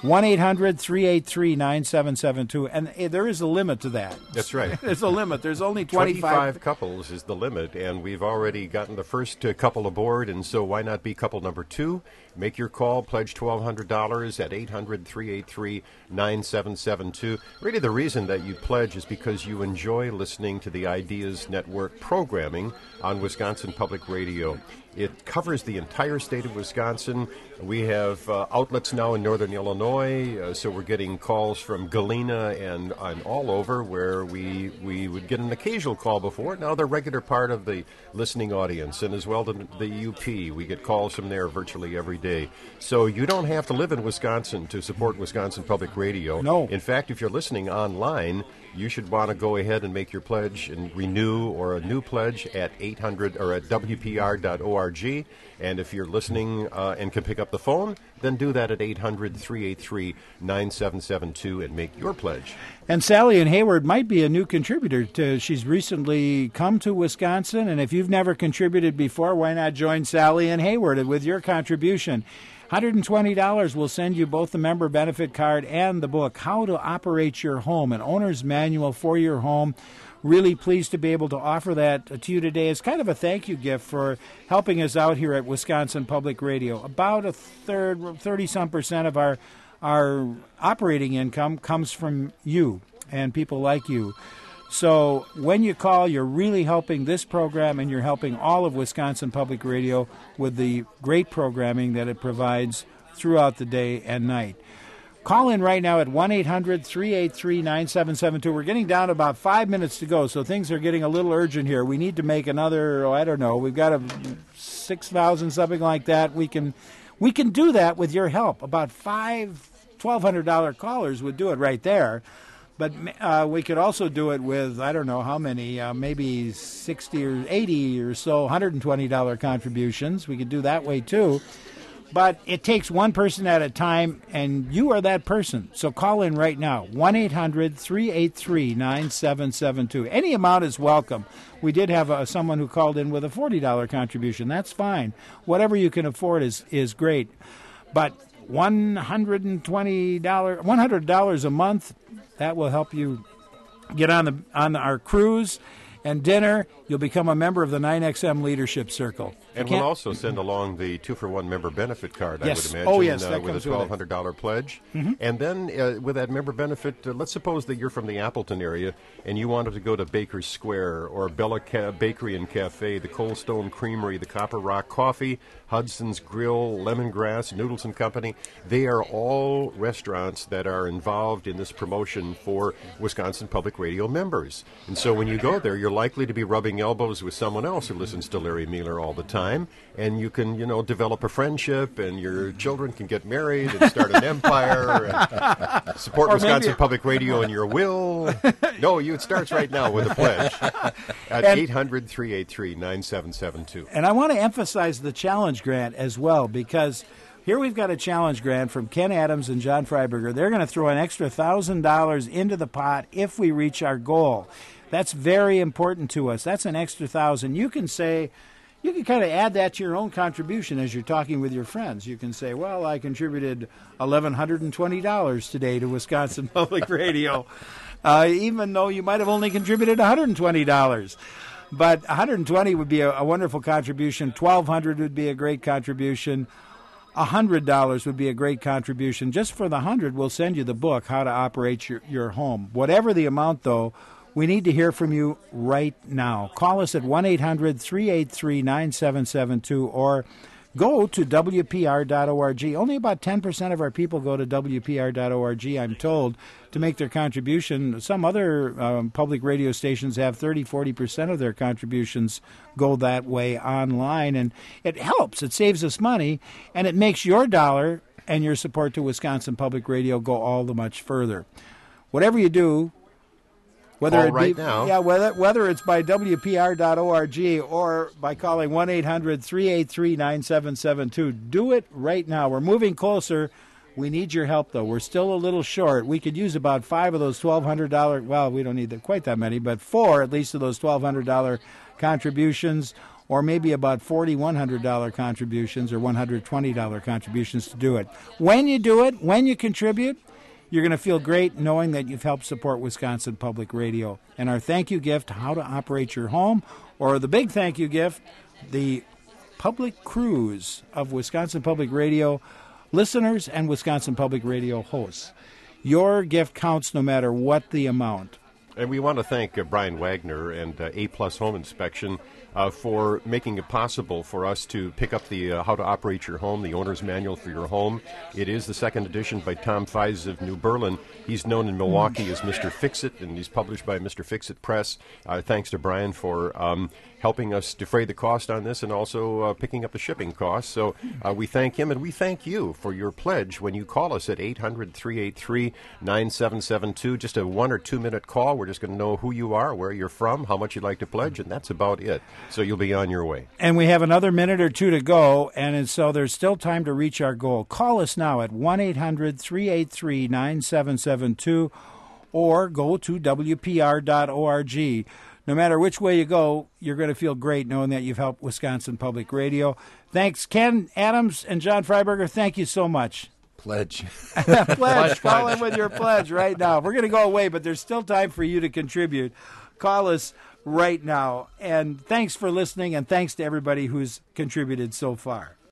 Speaker 3: 1-800-383-9772, and there is a limit to that.
Speaker 4: That's right.
Speaker 3: There's a limit. There's only 25
Speaker 4: couples is the limit, and we've already gotten the first couple aboard, and so why not be couple number 2? Make your call, pledge $1,200 at 800-383-9772. Really, the reason that you pledge is because you enjoy listening to the Ideas Network programming on Wisconsin Public Radio. It covers the entire state of Wisconsin. We have outlets now in northern Illinois, so we're getting calls from Galena and all over, where we would get an occasional call before. Now they're a regular part of the listening audience, and as well to the UP. We get calls from there virtually every day. So you don't have to live in Wisconsin to support Wisconsin Public Radio.
Speaker 3: No.
Speaker 4: In fact, if you're listening online, you should want to go ahead and make your pledge and renew or a new pledge at 800 or at WPR.org. And if you're listening and can pick up the phone, then do that at 800-383-9772 and make your pledge.
Speaker 3: And Sally in Hayward might be a new contributor. She's recently come to Wisconsin, and if you've never contributed before, why not join Sally in Hayward with your contribution? $120 will send you both the member benefit card and the book, How to Operate Your Home, an owner's manual for your home. Really pleased to be able to offer that to you today. It's kind of a thank you gift for helping us out here at Wisconsin Public Radio. About a third, 30-some% of our operating income comes from you and people like you. So when you call, you're really helping this program, and you're helping all of Wisconsin Public Radio with the great programming that it provides throughout the day and night. Call in right now at 1-800-383-9772. We're getting down to about 5 minutes to go, so things are getting a little urgent here. We need to make another, we've got a 6,000, something like that. We can do that with your help. About $1,200 callers would do it right there. But we could also do it with, I don't know how many, maybe 60 or 80 or so $120 contributions. We could do that way, too. But it takes one person at a time, and you are that person. So call in right now, 1-800-383-9772. Any amount is welcome. We did have someone who called in with a $40 contribution. That's fine. Whatever you can afford is great. But $100 a month, that will help you get on our cruise and dinner. You'll become a member of the 9XM Leadership Circle.
Speaker 4: And we'll also send along the 2-for-1 member benefit card,
Speaker 3: yes.
Speaker 4: I would imagine,
Speaker 3: oh, yes, that
Speaker 4: with a $1,200 pledge.
Speaker 3: Mm-hmm.
Speaker 4: And then with that member benefit, let's suppose that you're from the Appleton area and you wanted to go to Baker's Square or Bella Bakery and Cafe, the Cold Stone Creamery, the Copper Rock Coffee, Hudson's Grill, Lemongrass, Noodles and Company. They are all restaurants that are involved in this promotion for Wisconsin Public Radio members. And so when you go there, you're likely to be rubbing elbows with someone else who listens to Larry Mueller all the time. And you can, develop a friendship, and your children can get married and start an empire and support Wisconsin Public Radio in your will. No, it starts right now with a pledge at 800-383-9772.
Speaker 3: And I want to emphasize the challenge grant as well, because here we've got a challenge grant from Ken Adams and John Freiberger. They're going to throw an extra $1,000 into the pot if we reach our goal. That's very important to us. That's an extra $1,000. You can kind of add that to your own contribution as you're talking with your friends. You can say, well, I contributed $1,120 today to Wisconsin Public Radio, even though you might have only contributed $120. But $120 would be a wonderful contribution. $1,200 would be a great contribution. $100 would be a great contribution. Just for the $100, we'll send you the book, How to Operate Your Home. Whatever the amount, though, we need to hear from you right now. Call us at 1-800-383-9772 or go to WPR.org. Only about 10% of our people go to WPR.org, I'm told, to make their contribution. Some other public radio stations have 30-40% of their contributions go that way online, and it helps. It saves us money, and it makes your dollar and your support to Wisconsin Public Radio go all the much further. Whatever you do, whether it's by WPR.org or by calling 1-800-383-9772, do it right now. We're moving closer. We need your help, though. We're still a little short. We could use about 5 of those $1,200. Well, we don't need quite that many, but 4 at least of those $1,200 contributions, or maybe about 40 $100 contributions or $120 contributions to do it. When you do it, when you contribute, you're going to feel great knowing that you've helped support Wisconsin Public Radio. And our thank you gift, How to Operate Your Home, or the big thank you gift, the public cruise of Wisconsin Public Radio listeners and Wisconsin Public Radio hosts. Your gift counts no matter what the amount.
Speaker 4: And we want to thank Brian Wagner and A-Plus Home Inspection for making it possible for us to pick up the How to Operate Your Home, the owner's manual for your home. It is the second edition by Tom Feis of New Berlin. He's known in Milwaukee as Mr. Fix-It, and he's published by Mr. Fix-It Press. Thanks to Brian for helping us defray the cost on this and also picking up the shipping costs. So we thank him, and we thank you for your pledge when you call us at 800-383-9772. Just a 1 or 2 minute call. We're just going to know who you are, where you're from, how much you'd like to pledge, and that's about it. So you'll be on your way.
Speaker 3: And we have another minute or two to go, and so there's still time to reach our goal. Call us now at 1-800-383-9772 or go to WPR.org. No matter which way you go, you're going to feel great knowing that you've helped Wisconsin Public Radio. Thanks, Ken Adams and John Freiberger. Thank you so much.
Speaker 5: Pledge.
Speaker 3: Pledge. Call in with your pledge right now. We're going to go away, but there's still time for you to contribute. Call us right now. And thanks for listening, and thanks to everybody who's contributed so far.